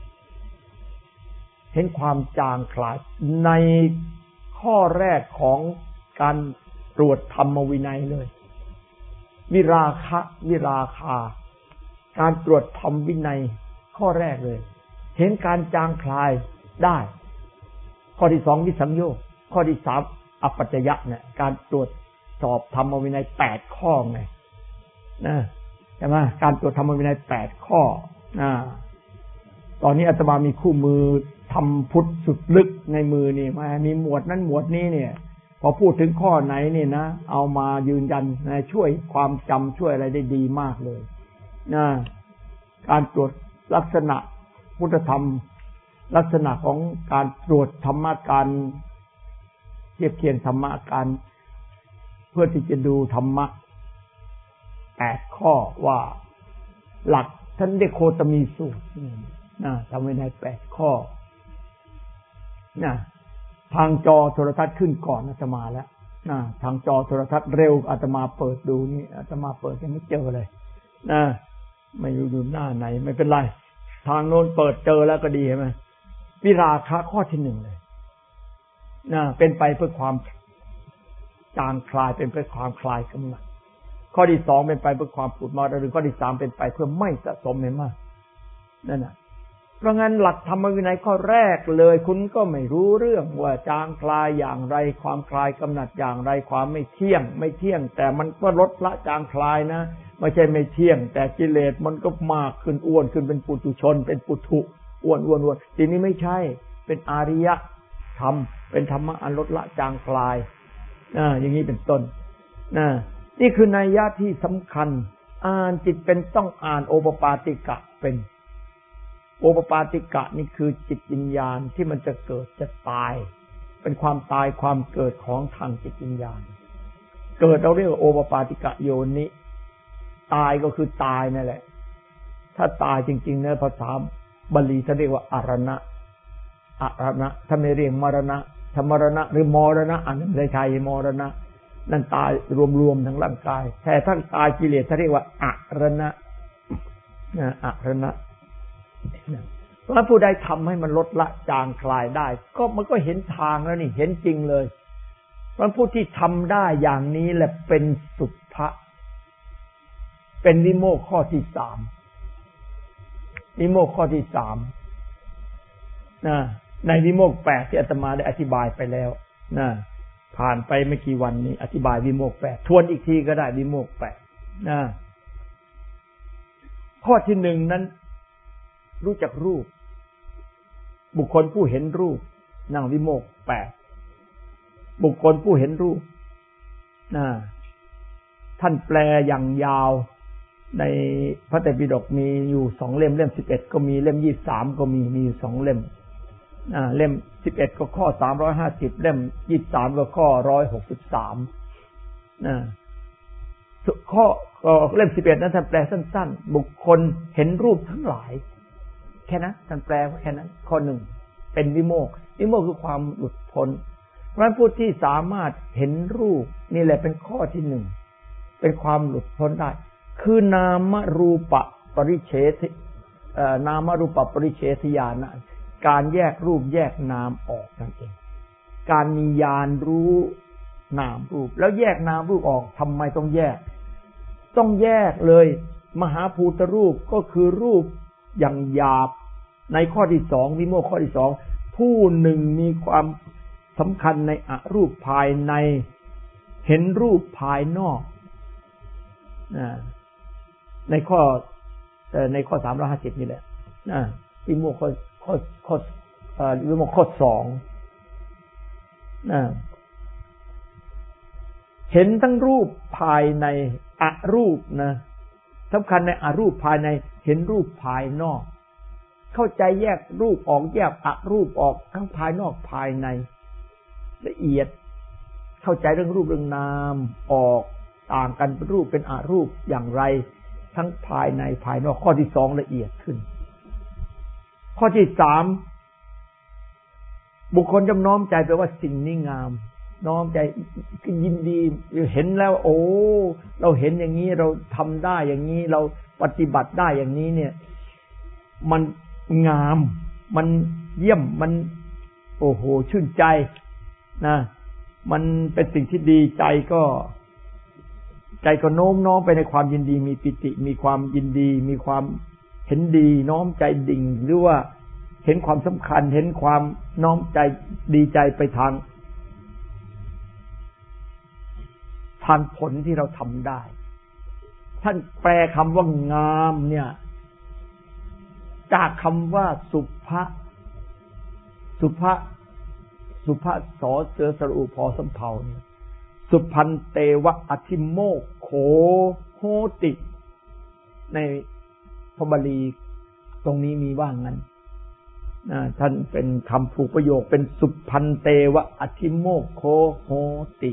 เห็นความจางคลายในข้อแรกของการตรวจธรรมวินัยเลยวิราคะวิราคาการตรวจธรรมวินัยข้อแรกเลยเห็นการจางคลายได้ข้อที่สองวิสังโยคข้อที่สามอัปปัจจยะเนี่ยการตรวจสอบธรรมวินัยแปดข้อไงนะใช่ไหมการตรวจธรรมวินัยแปดข้อนะตอนนี้อาตมามีคู่มือทำพุทธสุดลึกในมือนี่มามีหมวดนั้นหมวดนี้เนี่ยพอพูดถึงข้อไหนนี่นะเอามายืนยันนะช่วยความจำช่วยอะไรได้ดีมากเลยนะการตรวจลักษณะพุทธธรรมลักษณะของการตรวจธรรมะการเทียบเคียงธรรมะการเพื่อที่จะดูธรรมะแปดข้อว่าหลักท่านได้โคตมีสูตรนะทำไว้ในแปดข้อนะทางจอโทรทัศน์ขึ้นก่อนอาตมาแล้วนะทางจอโทรทัศน์เร็วอาตมาเปิดดูนี่อาตมาเปิดยังไม่เจอเลยนะไม่รู้ดูหน้าไหนไม่เป็นไรทางโน้นเปิดเจอแล้วก็ดีใช่ไหมวิราคะข้อที่หนึ่งเลยนะเป็นไปเพื่อความจางคลายเป็นเพื่อความคลายกำหนัดข้อที่สองเป็นไปเพื่อความผุดมาหรือข้อที่สามเป็นไปเพื่อไม่สะสมให้มากนั่นน่ะเพราะงั้นหลักธรรมวินัยข้อแรกเลยคุณก็ไม่รู้เรื่องว่าจางคลายอย่างไรความคลายกำหนัดอย่างไรความไม่เที่ยงไม่เที่ยงแต่มันก็ลดละจางคลายนะไม่ใช่ไม่เที่ยงแต่กิเลสมันก็มากขึ้นอ้วนขึ้นเป็นปุถุชนเป็นปุถุอ้วนอ้วนอ้วนทีนี้ไม่ใช่เป็นอริยธรรมเป็นธรรมะอันลดละจางคลายอ่าอย่างนี้เป็นต้นนะนี่คือนัยยะที่สำคัญอ่านจิตเป็นต้องอ่านโอปปาติกะเป็นโอปปาติกะนี่คือจิตวิญญาณที่มันจะเกิดจะตายเป็นความตายความเกิดของทางจิตวิญญาณเกิดเราเรียกว่าโอปปาติกะโยนิตายก็คือตายนั่นแหละถ้าตายจริงๆในภาษาบาลีเขาเรียกว่าอรณะอรณะถ้าไม่เรียกมรณะธรรมรณะหรือมรณะอันนั้นในไทยมรณะนั่นตายรวมๆทั้งร่างกายแต่ถ้าตายกิเลสเขาเรียกว่าอรณะนะอรณะเพราะผู้ใดทำให้มันลดละจางคลายได้ก็มันก็เห็นทางแล้วนี่เห็นจริงเลยเพราะผู้ที่ทำได้อย่างนี้แหละเป็นสุภะเป็นวิโมกข์ข้อที่สามวิโมกข์ข้อที่สามนะในวิโมกข์แปดที่อาตมาได้อธิบายไปแล้วนะผ่านไปไม่กี่วันนี้อธิบายวิโมกข์แปดทวนอีกทีก็ได้วิโมกข์แปดนะข้อที่หนึ่งนั้นรู้จักรูปบุคคลผู้เห็นรูปนั่งวิโมกข์แปดบุคคลผู้เห็นรูปนะท่านแปลอย่างยาวในพระไตรปิฎกมีอยู่สองเล่มเล่มสิบเอ็ดก็มีเล่มยี่สิบสามก็มีมีอยู่สองเล่มอ่าเล่มสิบเอ็ดก็ข้อสามร้อยห้าสิบเล่มยี่สิบสามก็ข้อหนึ่งร้อยหกสิบสามนะข้อเล่มสิบเอ็ดนั้นท่านแปลสั้นๆบุคคลเห็นรูปทั้งหลายแค่นั้นท่านแปลแค่นั้นข้อหนึ่งเป็นวิโมกข์วิโมกข์คือความหลุดพ้นเพราะฉะนั้นผู้ที่สามารถเห็นรูปนี่แหละเป็นข้อที่หนึ่งเป็นความหลุดพ้นได้คือนามรูปปริเฉทนามรูปปริเฉทญาณการแยกรูปแยกนามออกนั่นเองการมีญาณรู้นามรูปแล้วแยกนามรูปออกทำไมต้องแยกต้องแยกเลยมหาภูตรูปก็คือรูปอย่างหยาบในข้อที่สองวิโมกข์ข้อที่สองผู้หนึ่งมีความสำคัญในอรูปภายในเห็นรูปภายนอกในข้อในข้อสามร้อยห้าสิบนี่แหละวิโมกข์ข้อข้อข้อวิโมกข์ข้อสองเห็นทั้งรูปภายในอรูปนะสำคัญในอรูปภายในเห็นรูปภายนอกเข้าใจแยกรูปออกแยกอรูปออกทั้งภายนอกภายในละเอียดเข้าใจเรื่องรูปเรื่องนามออกต่างกันเป็นรูปเป็นอรูปอย่างไรทั้งภายในภายนอกข้อที่สองละเอียดขึ้นข้อที่สามบุคคลจำน้อมใจไปว่าสิ่งนี้งามน้อมใจยินดีเห็นแล้วโอ้เราเห็นอย่างนี้เราทำได้อย่างนี้เราปฏิบัติได้อย่างนี้เนี่ยมันงามมันเยี่ยมมันโอ้โหชื่นใจนะมันเป็นสิ่งที่ดีใจก็ใจก็โน้มน้อมไปในความยินดีมีปิติมีความยินดีมีความเห็นดีน้อมใจดิ่งหรือว่าเห็นความสำคัญเห็นความน้อมใจดีใจไปทางทางผลที่เราทำได้ท่านแปลคำว่างามเนี่ยจากคำว่าสุภะสุภะสุภะสอเสือสระอุพอสำเภาเนี่ยสุพันเตวะอธิโมกโขโหติในพระบาลีตรงนี้มีว่างั้นท่านเป็นคำผูกประโยคเป็นสุพันเตวะอธิโมกโขโหติ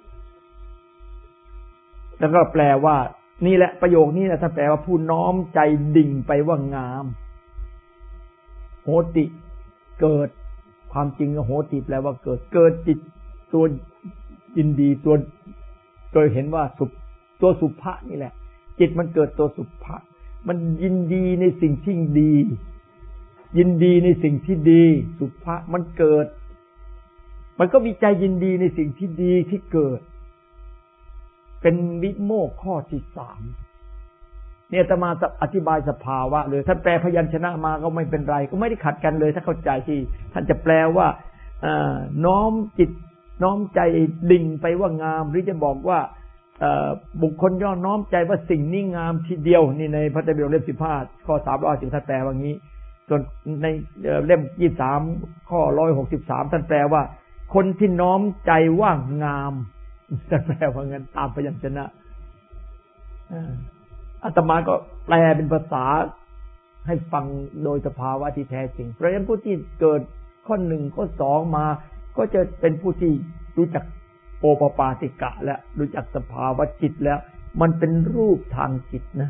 แล้วก็แปลว่านี่แหละประโยคนี้แหละท่านแปลว่าผู้น้อมใจดิ่งไปว่างามโหติเกิดความจริงโหติแปลว่าเกิดเกิดจิตตัวยินดีตัวโดยเห็นว่าสุตัวสุภะนี่แหละจิตมันเกิดตัวสุภะมันยินดีในสิ่งที่ดียินดีในสิ่งที่ดีสุภะมันเกิดมันก็มีใจยินดีในสิ่งที่ดีที่เกิดเป็นวิโมกข์ข้อที่สามเนี่ยอาตมาอธิบายสภาวะเลยท่านแปลพยัญชนะมาก็ไม่เป็นไรก็ไม่ได้ขัดกันเลยถ้าเข้าใจที่ท่านจะแปลว่าน้อมจิตน้อมใจดิ่งไปว่างามหรือจะบอกว่าบุคคลย่อน้อมใจว่าสิ่งนี้งามทีเดียวนี่ในพระไตรปิฎกเล่มสิบห้าข้อสามร้อยสิบท่านแปลว่างี้ส่วนในเล่มยี่สิบสามข้อหนึ่งร้อยหกสิบสามท่านแปลว่าคนที่น้อมใจว่างามท่านแปลว่างั้นตามพยัญชนะอาตมาก็แปลเป็นภาษาให้ฟังโดยสภาวะที่แท้จริงเพราะฉะนั้นผู้ที่เกิดข้อหนึ่งข้อสองมาก็จะเป็นผู้ที่รู้จักโอปปาติกะและรู้จักสภาวะจิตแล้วมันเป็นรูปทางจิตนะ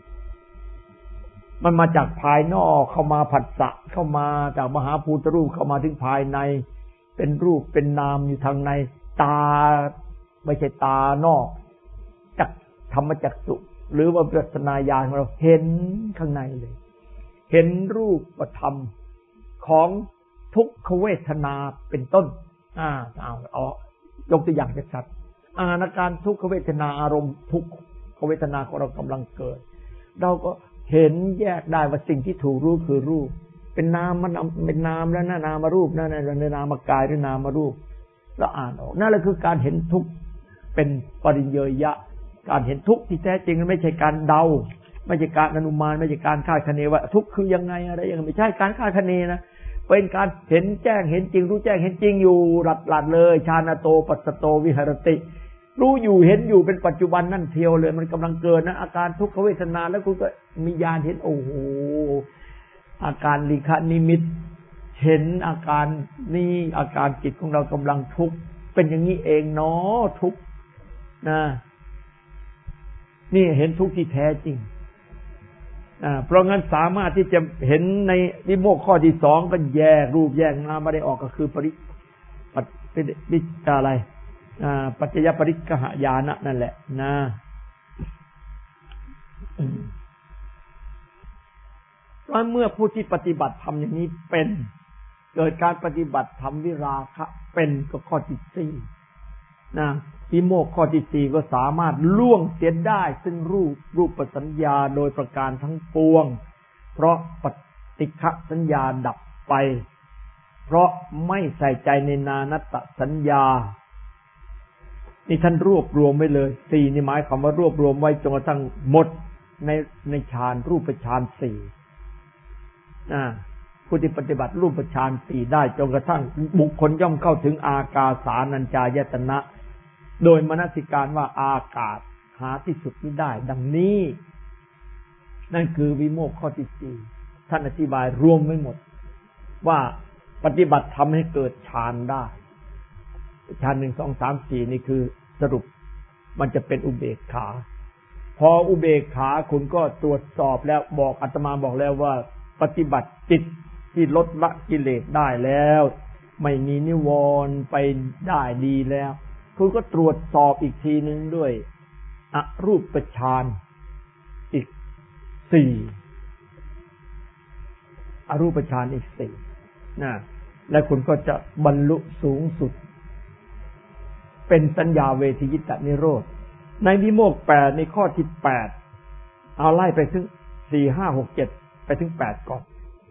มันมาจากภายนอกเข้ามาผัสสะเข้ามาจากมหาภูตรูปเข้ามาถึงภายในเป็นรูปเป็นนามอยู่ทางในตาไม่ใช่ตานอกจักธรรมจักษุหรือว่าปัสนาญาณของเราเห็นข้างในเลยเห็นรูปธรรมของทุกขเวทนาเป็นต้นอ่าเอาเอายกตัวอย่างชัดๆอาการทุกขเวทนาอารมณ์ทุกขเวทนาของเรากำลังเกิดเราก็เห็นแยกได้ว่าสิ่งที่ถูกรู้คือรูปเป็นนามมันเป็นนามแล้วนะนามารูปนั่นในนามกายหรือนามรูปแล้วอ่านออกนั่นแหละคือการเห็นทุกข์เป็นปริญเยยะการเห็นทุกข์ที่แท้จริงไม่ใช่การเดาไม่ใช่การอนุมานไม่ใช่การคาดคะเนว่าทุกข์คือยังไงอะไรยังไงไม่ใช่การคาดคะเนนะเป็นการเห็นแจ้งเห็นจริงรู้แจ้งเห็นจริงอยู่หลัดหลัดเลยชาณโตปัสสโตวิหรติรู้อยู่เห็นอยู่เป็นปัจจุบันนั่นเทียวเลยมันกำลังเกิดนะอาการทุกขเวทนาแล้วคุณก็มีญาณเห็นโอ้โหอาการลิขนิมิตเห็นอาการนี่อาการจิตของเรากำลังทุกข์เป็นอย่างนี้เองเนาะทุกข์นะนี่เห็นทุกข์ที่แท้จริงอ่าเพราะงั้นสามารถที่จะเห็นในวิโมกข์ข้อที่สองก็แยกรูปแยกนามไม่ได้ออกก็คือปริปัจปิอะไรอ่าปัจจยปริกหญาณนั่นแหละนะเพราะเมื่อผู้ที่ปฏิบัติธรรมอย่างนี้เป็นเกิดการปฏิบัติธรรมวิราคะเป็นก็ข้อที่สี่นะวิโมกข์ข้อที่สี่ก็สามารถล่วงเสียได้ซึ่งรูปรูปสัญญาโดยประการทั้งปวงเพราะปฏิฆะสัญญาดับไปเพราะไม่ใส่ใจในนานัตตสัญญานี่ท่านรวบรวมไว้เลยสี่นี่หมายความว่ารวบรวมไว้จนกระทั่งหมดในในฌานรูปฌานสี่อ่าผู้ที่ปฏิบัติรูปฌานสี่ได้จนกระทั่งบุคคลย่อมเข้าถึงอากาสานัญจายตนะโดยมนสิการว่าอากาศหาที่สุดไม่ได้ดังนี้นั่นคือวิโมกข์ข้อที่สี่ท่านอธิบายรวมไว้หมดว่าปฏิบัติทำให้เกิดฌานได้ฌานหนึ่งสองสามสี่นี่คือสรุปมันจะเป็นอุเบกขาพออุเบกขาคุณก็ตรวจสอบแล้วบอกอาตมาบอกแล้วว่าปฏิบัติจิตที่ลดละกิเลสได้แล้วไม่มีนิวรณ์ไปได้ดีแล้วคุณก็ตรวจสอบอีกทีนึงด้วยอรูปฌานอีกสี่อรูปฌานอีกสี่นะและคุณก็จะบรรลุสูงสุดเป็นสัญญาเวทียิตตนิโรธในวิโมกข์แปดในข้อที่แปดเอาไล่ไปถึงสี่ห้าหกเจ็ดไปถึงแปดก่อน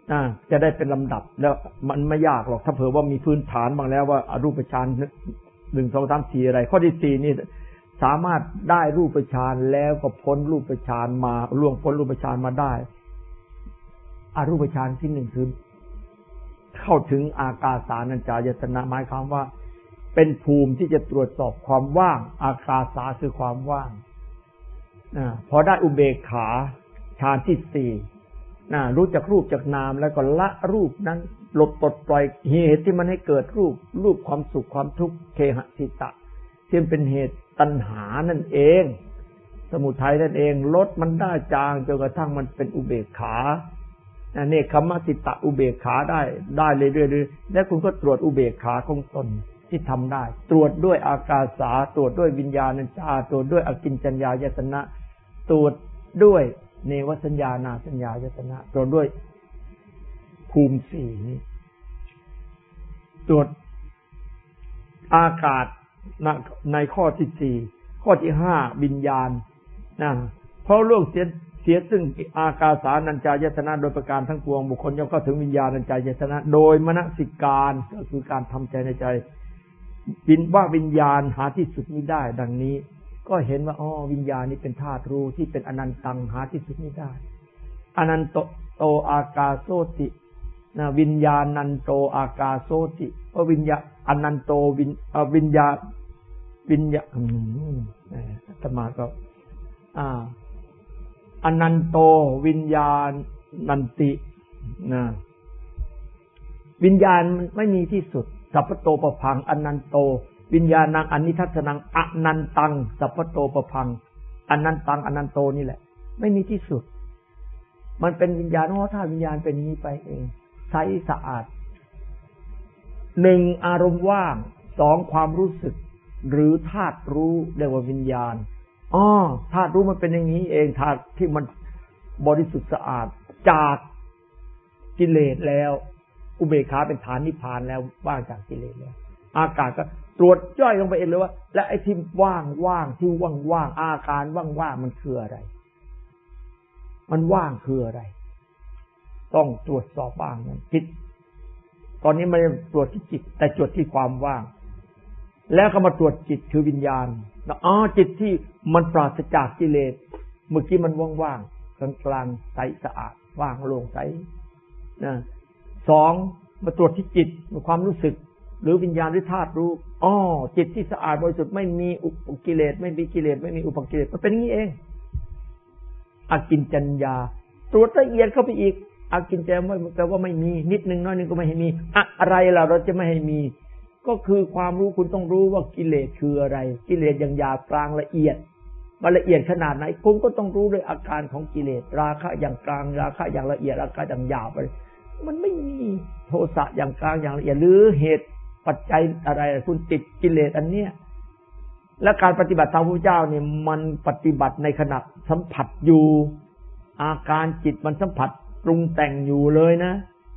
อ่าจะได้เป็นลำดับแล้วมันไม่ยากหรอกถ้าเผื่อว่ามีพื้นฐานบ้างแล้วว่าอรูปฌานหนึ่งสองสามสี่อะไรข้อที่สี่นี่สามารถได้รูปฌานแล้วก็พ้นรูปฌานมาล่วงพ้นรูปฌานมาได้อรูปฌานที่หนึ่งคือเข้าถึงอากาสานัญจายตนะหมายความว่าเป็นภูมิที่จะตรวจสอบความว่างอากาสาคือความว่างอ่าพอได้อุเบกขาฌานที่สี่น่ะรู้จักรูปจักนามแล้วก็ละรูปนั้นหลบปลดปล่อยเหตุที่มันให้เกิดรูปรูปความสุขความทุกข์เคหสิตะที่เป็นเหตุตัณหานั่นเองสมุทัยนั่นเองลดมันได้จางจนกระทั่งมันเป็นอุเบกขาเนคขมสิตะอุเบกขาได้ได้เรื่อยๆแล้วคุณก็ตรวจอุเบกขาของตนที่ทำได้ตรวจด้วยอากาสาตรวจด้วยวิญญาณัญจาตรวจด้วยอกิญจัญญายตนะตรวจด้วยเนวสัญญานาสัญญายตนะตรวจด้วยภูมิสี่นี้ตรวจอากาศในข้อที่สี่ข้อที่ห้าวิญญาณนะเพราะล่วงเสียเสียซึ่งอากาสานัญจายตนะโดยประการทั้งปวงบุคคลย่อมเข้าถึงวิญญาณัญจายตนะโดยมนสิการก็คือการทำใจในใจบินว่าวิญญาณหาที่สุดมิได้ดังนี้ก็เห็นว่าอ๋อวิญญาณนี้เป็นธาตุรู้ที่เป็นอนันตังหาที่สุดมิได้อนันโตโตอากาโสตินะวิญญาณนันโตอากาโสติเพราะวิญญาอนันโตวิญวิญญาวิญญาอืมอาตมาก็อ่าอนันโตวิญญาณนันตินะวิญญาณมันไม่มีที่สุดสัพพโตปพังอนันโตวิญญาณังอนิทัศนังอนันตังสัพพโตปพังอนันตังอนันโตนี่แหละไม่มีที่สุดมันเป็นวิญญาณอ๋อถ้าวิญญาณเป็นอย่างนี้ไปเองใสสะอาดหนึ่งอารมณ์ว่างสองความรู้สึกหรือธาตุรู้เรียกว่าวิญญาณอ๋อธาตุรู้มันเป็นอย่างนี้เองธาตุที่มันบริสุทธิ์สะอาดจากกิเลสแล้วอุเบกขาเป็นฐานนิพพานแล้วว่างจากกิเลสแล้วอากาศก็ตรวจย่อยลงไปเองเลยว่าและไอ้ที่ว่างว่างที่ว่างว่างอาการว่างว่างมันคืออะไรมันว่างคืออะไรต้องตรวจสอบบ้างนั้นจิตตอนนี้ไม่ได้ตรวจที่จิตแต่ตรวจที่ความว่างแล้วก็มาตรวจจิตคือวิญญาณอ๋อจิตที่มันปราศจากกิเลสเมื่อกี้มันว่างๆกลางๆใสสะอาดว่างโล่งใสนะสองมาตรวจที่จิตความรู้สึกหรือวิญญาณหรือธาตุรู้อ๋อจิตที่สะอาดบริสุทธิ์ไม่มีอุปกิเลสไม่มีกิเลสไม่มีอุปกิเลสมันเป็นอย่างนี้เองอกิญจัญญาตรวจละเอียดเข้าไปอีกอกิญจัญญาแปลว่าไม่มีนิดนึงน้อยนึงก็ไม่ให้มีอะไรล่ะเราจะไม่ให้มีก็คือความรู้คุณต้องรู้ว่ากิเลสคืออะไรกิเลสอย่างหยาบกลางละเอียดมันละเอียดขนาดไหนคุณก็ต้องรู้ด้วยอาการของกิเลสราคะอย่างกลางราคะอย่างละเอียดราคะอย่างหยาบอะไรมันไม่มีโทสะอย่างกลางอย่างละเอียดหรือเหตุปัจจัยอะไรคุณติดกิเลสอันเนี้ยและการปฏิบัติตามพระพุทธเจ้าเนี่ยมันปฏิบัติในขณะสัมผัสอยู่อาการจิตมันสัมผัสปรุงแต่งอยู่เลยนะ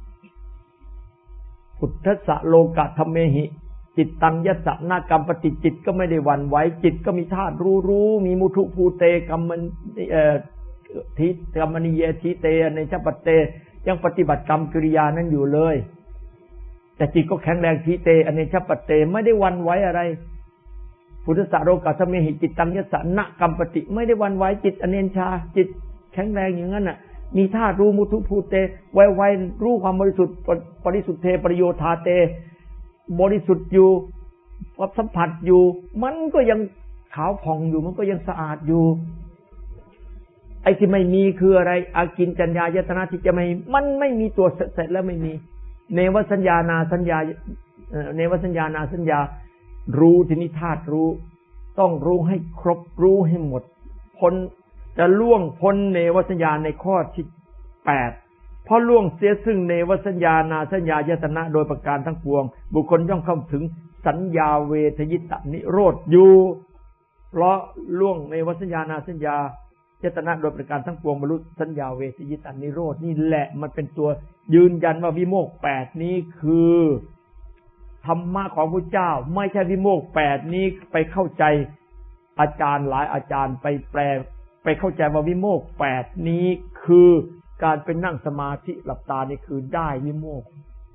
พุทธัสสะโลกะธัมเมหิจิตตังยัสสะนากรรมปฏิจิตก็ไม่ได้หวั่นไหวจิตก็มีธาตุรู้รู้มีมุทุภูเตกัมมันเอ่อทิกัมมณีเยทิเตในชัปปเตยังปฏิบัติกรรมกิริยานั้นอยู่เลยแต่จิตก็แข็งแรงทีเตอเนชปเตไม่ได้วันไหวอะไรพุทธะโรกะสเมหิจิตตังยสะนะกัมปติไม่ได้วันไหวจิตอเนชาจิตแข็งแรงอย่างนั้นน่ะมีธาตุรู้มุทุภูเตไวไวรู้ความบริสุทธิ์ปริสุทธิ์เทปริโยธาเตบริสุทธิ์อยู่สัมผัสอยู่มันก็ยังขาวผ่องอยู่มันก็ยังสะอาดอยู่ไอ้ที่ไม่มีคืออะไรอากิญจัญญายตนะที่จะไม่มันไม่มีตัวเสร็จแล้วไม่มีเนวสัญญานาสัญญาเนวสัญญานาสัญญารู้ที่นิธาตุรู้ต้องรู้ให้ครบรู้ให้หมดพ้นจะล่วงพ้นเนวสัญญาในข้อที่แปดเพราะล่วงเสียซึ่งเนวสัญญานาสัญญายตนะโดยประการทั้งปวงบุคคลย่อมเข้าถึงสัญญาเวทยิตนิโรธอยู่เพราะล่วงเนวสัญญานาสัญญายตนะโดยประการทั้งปวงบรรลุสัญญาเวทยิตนิโรธนี่แหละมันเป็นตัวยืนยันว่าวิโมกข์แปดนี้คือธรรมะของพระเจ้าไม่ใช่วิโมกข์แปดนี้ไปเข้าใจอาจารย์หลายอาจารย์ไปแปลไปเข้าใจว่าวิโมกข์แปดนี้คือการเป็นนั่งสมาธิหลับตานี่คือได้วิโมกข์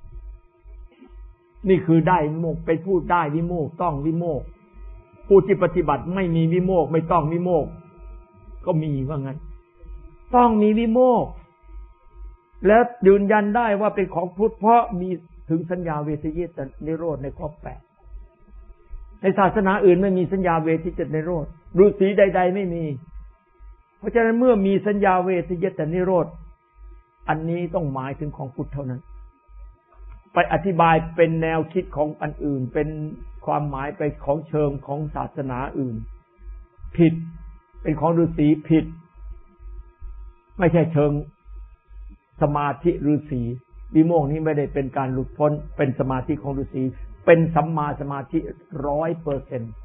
นี่คือได้วิโมกข์เป็นผู้ได้วิโมกข์ต้องวิโมกข์ผู้ที่ปฏิบัติไม่มีวิโมกข์ไม่ต้องวิโมกข์ก็มีว่างั้นต้องมีวิโมกข์และยืนยันได้ว่าเป็นของพุทธเพราะมีถึงสัญญาเวทยิตนิโรธในข้อแปดในศาสนาอื่นไม่มีสัญญาเวทยิตนิโรธฤาษีใดๆไม่มีเพราะฉะนั้นเมื่อมีสัญญาเวทยิตนิโรธอันนี้ต้องหมายถึงของพุทธเท่านั้นไปอธิบายเป็นแนวคิดของอันอื่นเป็นความหมายไปของเชิงของศาสนาอื่นผิดเป็นของฤาษีผิดไม่ใช่เชิงสมาธิฤาษีวิโมกข์นี้ไม่ได้เป็นการหลุดพ้นเป็นสมาธิของฤาษีเป็นสัมมาสมาธิร้อยเปอร์เซ็นต์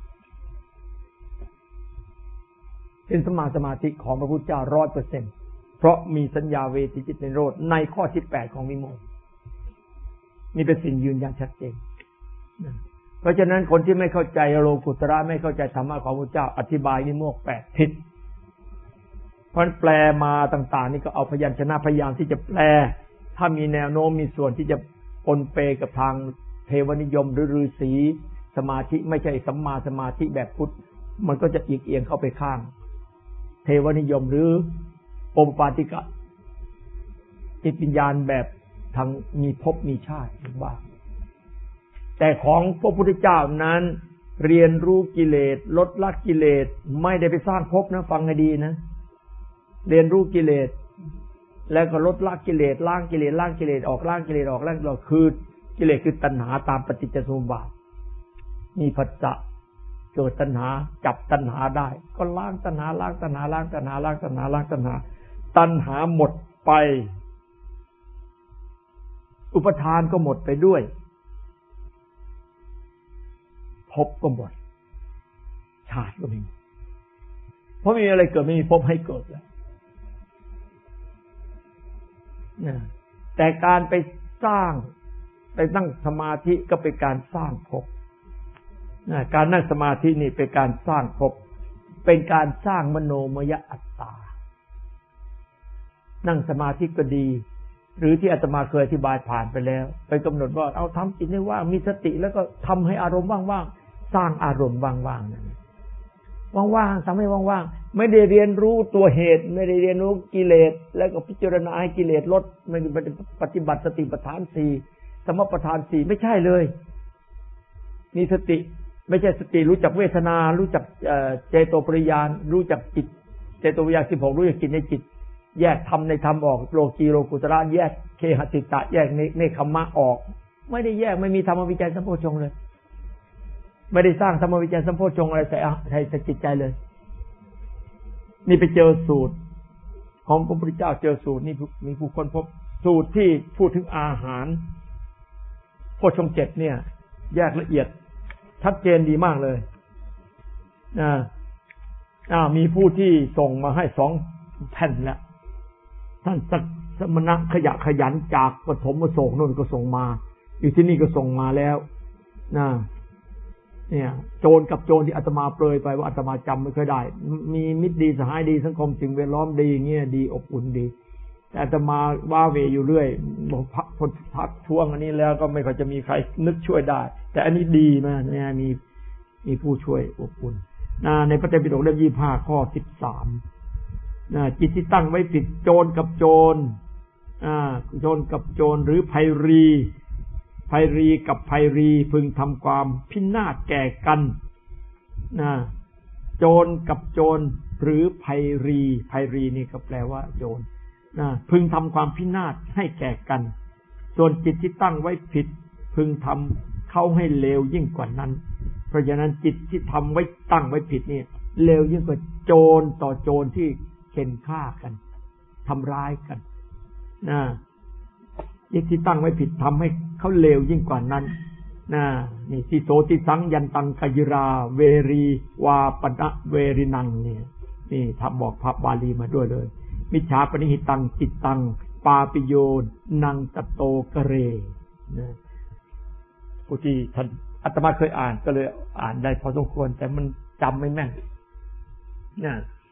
เป็นสัมมาสมาธิของพระพุทธเจ้าร้อยเปอร์เซ็นต์เพราะมีสัญญาเวทิจิตนิโรธในข้อที่แปดของวิโมกข์นี่เป็นสิ่งยืนยันชัดเจนเพราะฉะนั้นคนที่ไม่เข้าใจโลกุตระไม่เข้าใจธรรมะของพระพุทธเจ้าอธิบายวิโมกข์แปดผิดเพราะแปลมาต่างๆนี่ก็เอาพยัญชนะพยายามที่จะแปลถ้ามีแนวโน้มมีส่วนที่จะปนเปกับทางเทวนิยมหรือฤาษีสมาธิไม่ใช่สัมมาสมาธิแบบพุทธมันก็จะอีกเอียงเข้าไปข้างเทวนิยมหรือโอปปาติกะจิตวิญญาณแบบทางมีภพมีชาติบ้างแต่ของพระพุทธเจ้านั้นเรียนรู้กิเลสลดละกิเลสไม่ได้ไปสร้างภพนะฟังให้ดีนะเรียนรู้กิเลสแล้วก็ลดละกิเลสล้างกิเลสล้างกิเลสออกล้างกิเลสออกล้างเราคือกิเลสคือตัณหาตามปฏิจจสมุปบาทมีผัสสะเกิดตัณหาจับตัณหาได้ก็ล้างตัณหาล้างตัณหาล้างตัณหาล้างตัณหาล้างตัณหาตัณหาหมดไปอุปทานก็หมดไปด้วยภพก็หมดชาติก็ไม่มีเพราะมีอะไรเกิดไม่มีภพให้เกิดแล้วแต่การไปสร้างไปนั่งสมาธิก็เป็นการสร้างภพการนั่งสมาธินี่เป็นการสร้างภพเป็นการสร้างมโนมยอัตตานั่งสมาธิก็ดีหรือที่อาตมาเคยอธิบายผ่านไปแล้วไปกำหนดว่าเอาทำจิตให้ว่างมีสติแล้วก็ทำให้อารมณ์ว่างๆสร้างอารมณ์ว่างๆนั่นว่างๆทำให้ว่างๆไม่ได้เรียนรู้ตัวเหตุไม่ได้เรียนรู้กิเลสแล้วก็พิจารณาให้กิเลสลดไม่ได้ปฏิบัติสติปัฏฐานสี่สมปัฏฐานสี่ไม่ใช่เลยมีสติไม่ใช่สติรู้จักเวทนารู้จักเจโตปริญาณรู้จักจิตเจโตปริญาณสิบหกรู้จักจิตในจิตแยกธรรมในธรรมออกโลกีโลกุตระแยกเคหสิตะแยกเนคขมะออกไม่ได้แยกไม่มีธรรมวิจัยสัมโพชฌงค์เลยไม่ได้สร้างธรรมวิจัยสัมโพชฌงค์อะไรใส่ใส่ใส่จิตใจเลยนี่ไปเจอสูตรของพระพุทธเจ้าเจอสูตรนี่มีผู้คนพบสูตรที่พูดถึงอาหารโพชฌงค์เจ็ดเนี่ยแยกละเอียดชัดเจนดีมากเลยอ่าอ่ามีผู้ที่ส่งมาให้สองแผ่นแล้วท่านสักสมณะขยะขยันจากปฐมโศกโน่นก็ส่งมาอยู่ที่นี่ก็ส่งมาแล้วนะเนี่ยโจรกับโจรที่อาตมาเปรยไปว่าอาตมาจำไม่ค่อยได้มีมิตรดีสหายดีสังคมสิ่งแวดล้อมดีอย่างเงี้ยดีอบอุ่นดีแต่อาตมาว่าเวอยู่เรื่อยบอกพักพักช่วงอันนี้แล้วก็ไม่ค่อยจะมีใครนึกช่วยได้แต่อันนี้ดีมากเนี่ยมีมีผู้ช่วยอบอุ่นนะในพระไตรปิฎกเล่มยี่สิบห้าข้อสิบสามนะจิตที่ตั้งไว้ผิดโจรกับโจรอ่าโจรกับโจรหรือไพรีไพรีกับไพรีพึงทำความพินาศแก่กันนะโจรกับโจรหรือไพรีไพรีนี่ก็แปลว่าโจรนะพึงทำความพินาศให้แก่กันส่วนจิตที่ตั้งไว้ผิดพึงทำเข้าให้เลวยิ่งกว่านั้นเพราะฉะนั้นจิตที่ทำไว้ตั้งไว้ผิดนี่เลวยิ่งกว่าโจรต่อโจรที่เข็นฆ่ากันทำร้ายกันนะจิตที่ตั้งไว้ผิดทำให้เขาเลวยิ่งกว่านั้นนะนี่สิโสติสังยันตังกยิราเวรีวาปณะเวรินังนี่นี่ทำบอกพระบาลีมาด้วยเลยมิจฉาปณิหิตังจิตตังปาปิโยนังตโตกเรนะผู้ที่ท่านอาตมาเคยอ่านก็เลยอ่านได้พอสมควรแต่มันจำไม่แม่นนะ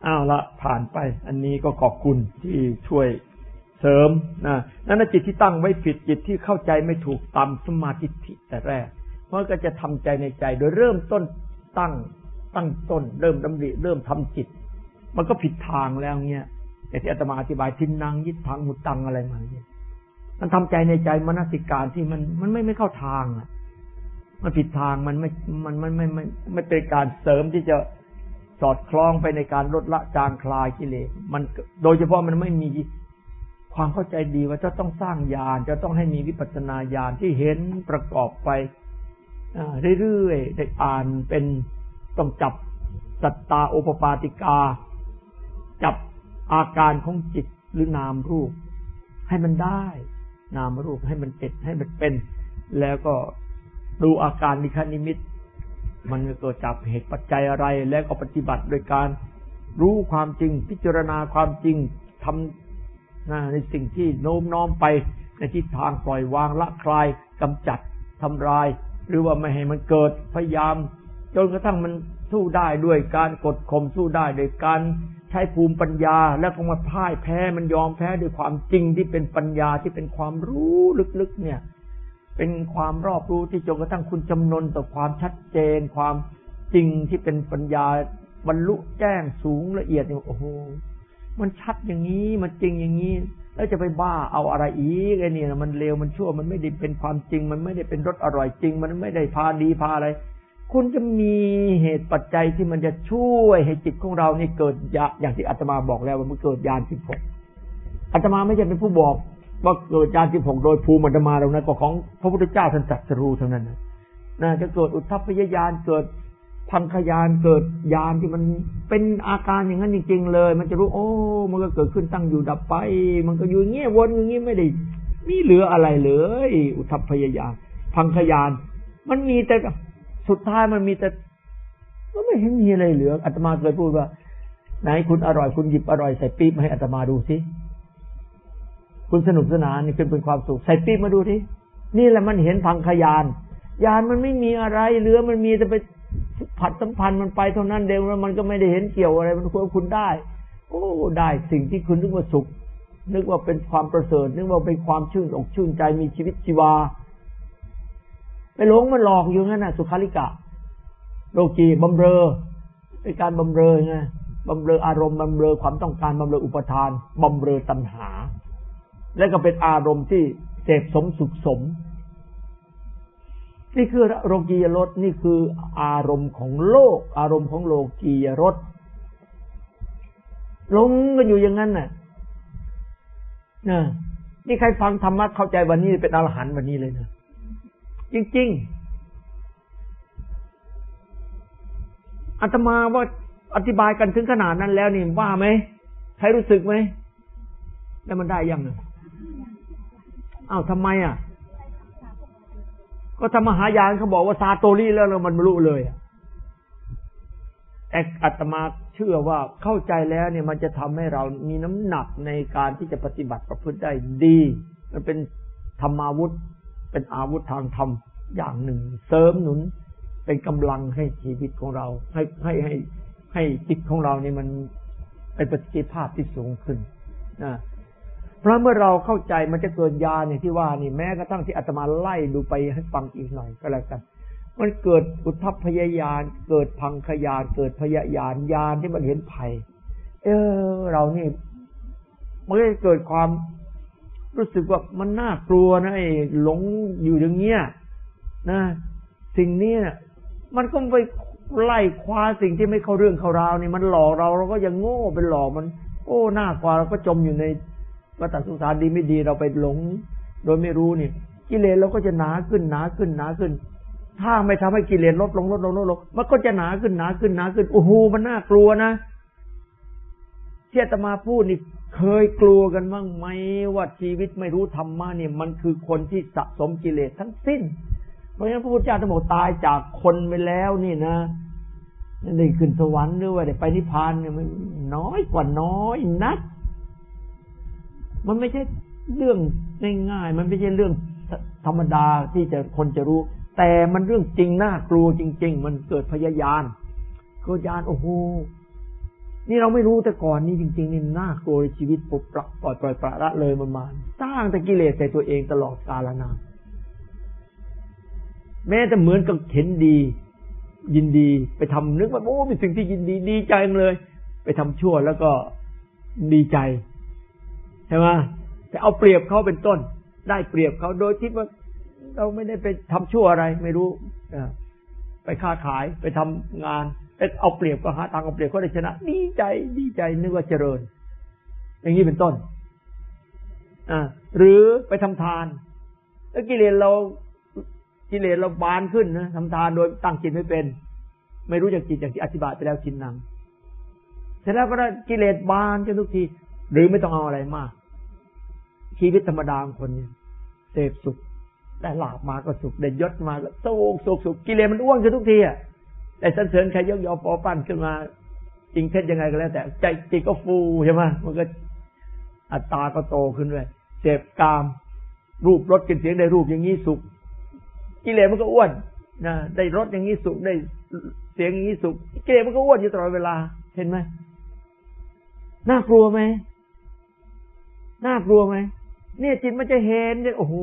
อ้าวละผ่านไปอันนี้ก็ขอบคุณที่ช่วยเสริมนะนั่นจิตที่ตั้งไว้ผิดจิตที่เข้าใจไม่ถูกตามสมาธิทิแต่แรกมันก็จะทำใจในใจโดยเริ่มต้นตั้งตั้งต้นเริ่มดำริเริ่มทำจิตมันก็ผิดทางแล้วเงี้ยแต่ที่อาตมาอธิบายทินนังยิทธังมุตตังอะไรมาเนี่ยมันทำใจในใจมนสิการที่มันมันไม่ไม่เข้าทางอ่ะมันผิดทางมันไม่มันมันไม่ไม่ไม่เป็นการเสริมที่จะสอดคล้องไปในการลดละจางคลายกิเลสมันโดยเฉพาะมันไม่มีความเข้าใจดีว่าจะต้องสร้างญาณจะต้องให้มีวิปัสสนาญาณที่เห็นประกอบไปเรื่อยๆได้อ่านเป็นต้องจับสัตตาโอปปาติกาจับอาการของจิตหรือนามรูปให้มันได้นามรูปให้มันเป็นให้มันเป็นแล้วก็ดูอาการนิคนิมิตมันเกิดจากเหตุปัจจัยอะไรแล้วก็ปฏิบัติโดยการรู้ความจริงพิจารณาความจริงทำในสิ่งที่โน้มน้อมไปในทิศทางปล่อยวางละคลายกำจัดทำลายหรือว่าไม่ให้มันเกิดพยายามจนกระทั่งมันสู้ได้ด้วยการกดข่มสู้ได้โดยการใช้ภูมิปัญญาแล้วก็มาพ่ายแพ้มันยอมแพ้ด้วยความจริงที่เป็นปัญญาที่เป็นความรู้ลึกๆเนี่ยเป็นความรอบรู้ที่จนกระทั่งคุณจำนนต่อความชัดเจนความจริงที่เป็นปัญญาบรรลุแจ้งสูงละเอียดเนี่ยโอ้โหมันชัดอย่างนี้มันจริงอย่างนี้แล้วจะไปบ้าเอาอะไรอีกไอ้นี่นะมันเลวมันชั่วมันไม่ได้เป็นความจริงมันไม่ได้เป็นรสอร่อยจริงมันไม่ได้พาดีพาอะไรคุณจะมีเหตุปัจจัยที่มันจะช่วยให้จิตของเรานี่เกิดญาณอย่างที่อาตมาบอกแล้วว่ามันเกิดญาณสิบหกอาตมาไม่ใช่เป็นผู้บอกว่าเกิดญาณสิบหกโดยภูมิอาตมาเรานะก็ของพระพุทธเจ้าท่านตรัสรู้เท่านั้นนะน่าจะเกิดอุทธัพพยญาณเกิดพังคญาณเกิดญาณที่มันเป็นอาการอย่างนั้นจริงๆเลยมันจะรู้โอ้มันก็เกิดขึ้นตั้งอยู่ดับไปมันก็อยู่อย่างเงี้ยวนอย่างงี้ไม่ได้มีเหลืออะไรเลยอุทธัพพยญาณพังคญาณมันมีแต่สุดท้ายมันมีแต่ก็ไม่เห็นมีอะไรเหลืออาตมาเคยพูดว่าไหนคุณอร่อยคุณหยิบอร่อยใส่ปี๊บมาให้อาตมาดูสิคุณสนุกสนานนี่เป็นความสุขใส่ปี๊บมาดูสินี่แหละมันเห็นพังคญาณญาณมันไม่มีอะไรเหลือมันมีแต่ไปผัดสัมพันธ์มันไปเท่านั้นเดียวแล้วมันก็ไม่ได้เห็นเกี่ยวอะไรมันควรคุณได้โอ้ได้สิ่งที่คุณนึกว่าสุขนึกว่าเป็นความประเสริฐนึกว่าเป็นความชื่นอกชื่นใจมีชีวิตชีวาไปหลงมันหลอกอยู่งั้นน่ะสุขาริกะโลกีบำเรอเป็นการบำเรอไงบำเรออารมณ์บำเรอความต้องการบำเรออุปทานบำเรอตัณหาและก็เป็นอารมณ์ที่เสพสมสุขสมนี่คือโลกียรสนี่คืออารมณ์ของโลกอารมณ์ของโลกียรสหลงกันอยู่อย่างนั้นน่ะนะนี่ใครฟังธรรมะเข้าใจวันนี้เป็นอรหันต์วันนี้เลยนะจริงๆอาตมาว่าอธิบายกันถึงขนาดนั้นแล้วนี่ว่าไหมใครรู้สึกไหมแล้วมันได้ยังอ่ะอ้าวทำไมอ่ะก็ธรรมหายานเขาบอกว่าซาโตริแล้วมันบรรลุเลยแต่อาตมาเชื่อว่าเข้าใจแล้วเนี่ยมันจะทำให้เรามีน้ำหนักในการที่จะปฏิบัติประพฤติได้ดีมันเป็นธรรมาวุธเป็นอาวุธทางธรรมอย่างหนึ่งเสริมหนุนเป็นกำลังให้ชีวิตของเราให้ให้ให้ให้จิตของเรานี่มันเป็นประสิทธิภาพที่สูงขึ้นนะเพราะเมื่อเราเข้าใจมันจะเกิดญาณอย่างที่ว่านี่แม้กระทั่งที่อาตมาไล่ดูไปให้ฟังอีกหน่อยก็แล้วกันมันเกิดอุทธัพพยญาณเกิดพังคญาณเกิดพยญาณญาณที่มันเห็นภัยเออเรานี่มันก็เกิดความรู้สึกว่ามันน่ากลัวนะไอ้หลงอยู่อย่างเงี้ยนะสิ่งนี้น่ะมันก็ไปไล่คว้าสิ่งที่ไม่เข้าเรื่องเข้าราวนี่มันหลอกเราเราก็ยังโง่เป็นหลอกมันโอ้น่ากลัวเราก็จมอยู่ในวัฏสงสารดีไม่ดีเราไปหลงโดยไม่รู้นี่กิเลสเราก็จะหนาขึ้นหนาขึ้นหนาขึ้นถ้าไม่ทำให้กิเลสลดลงลดลงลดลงมันก็จะหนาขึ้นหนาขึ้นหนาขึ้นโอ้โหมันน่ากลัวนะที่อาตมาพูดนี่เคยกลัวกันบ้างไหมว่าชีวิตไม่รู้ธรรมะเนี่ยมันคือคนที่สะสมกิเลสทั้งสิ้นเพราะฉะนั้นพระพุทธเจ้าท่านบอกตายจากคนไปแล้วนี่นะได้ขึ้นสวรรค์หรือว่าได้ไปนิพพานเนี่ยมันน้อยกว่าน้อยนักมันไม่ใช่เรื่องง่ายๆมันไม่ใช่เรื่องธรรมดาที่จะคนจะรู้แต่มันเรื่องจริงน่ากลัวจริงๆมันเกิดพยญาณเกิดญาณโอ้โหนี่เราไม่รู้แต่ก่อนนี่จริงๆนี่น่ากลัวชีวิตปล่อยปล่อยปล่อยปละละเลยมันมาสร้างแต่กิเลสใส่ตัวเองตลอดกาลนานแม้แต่เหมือนกับเห็นดียินดีไปทำนึกว่าโอ้เป็นสิ่งที่ยินดีดีใจเลยไปทำชั่วแล้วก็ดีใจใช่ไหมแต่เอาเปรียบเขาเป็นต้นได้เปรียบเขาโดยคิดว่าเราไม่ได้ไปทำชั่วอะไรไม่รู้ไปค้าขายไปทำงานเอาเปรียบก็หาทางเอาเปรียบก็ได้ชนะดีใจดีใจนึกว่าเจริญอย่างนี้เป็นต้นอ่าหรือไปทำทานแล้วกิเลสเรากิเลสเราบานขึ้นนะทำทานโดยตั้งจิตไม่เป็นไม่รู้จักจิตอย่างที่อธิบายไปแล้วชินนังเสร็จแล้วก็ได้กิเลสบานจนทุกทีหรือไม่ต้องเอาอะไรมากชีวิตธรรมดาของคนเนี่ยเสพสุขได้ลาภมาก็สุขได้ยศมาก็โศกโศกสุขกิเลสมันอ้วนขึ้นทุกทีอ่ะแต่สรรเสริญใครยกยอปอปั้นขึ้นมาจริงเท็จยังไงก็แล้วแต่ใจจิตก็ฟูใช่ไหมมันก็อัตตาก็โตขึ้นด้วยเสพกามรูปรสกลิ่นเสียงได้รูปอย่างนี้สุขกิเลสมันก็อ้วนนะได้รสอย่างนี้สุขได้เสียงอย่างนี้สุขกิเลสมันก็อ้วนอยู่ตลอดเวลาเห็นไหมน่ากลัวไหมน่ากลัวไหมเนี่ยจิตมันจะเห็นเนี่ยโอ้โห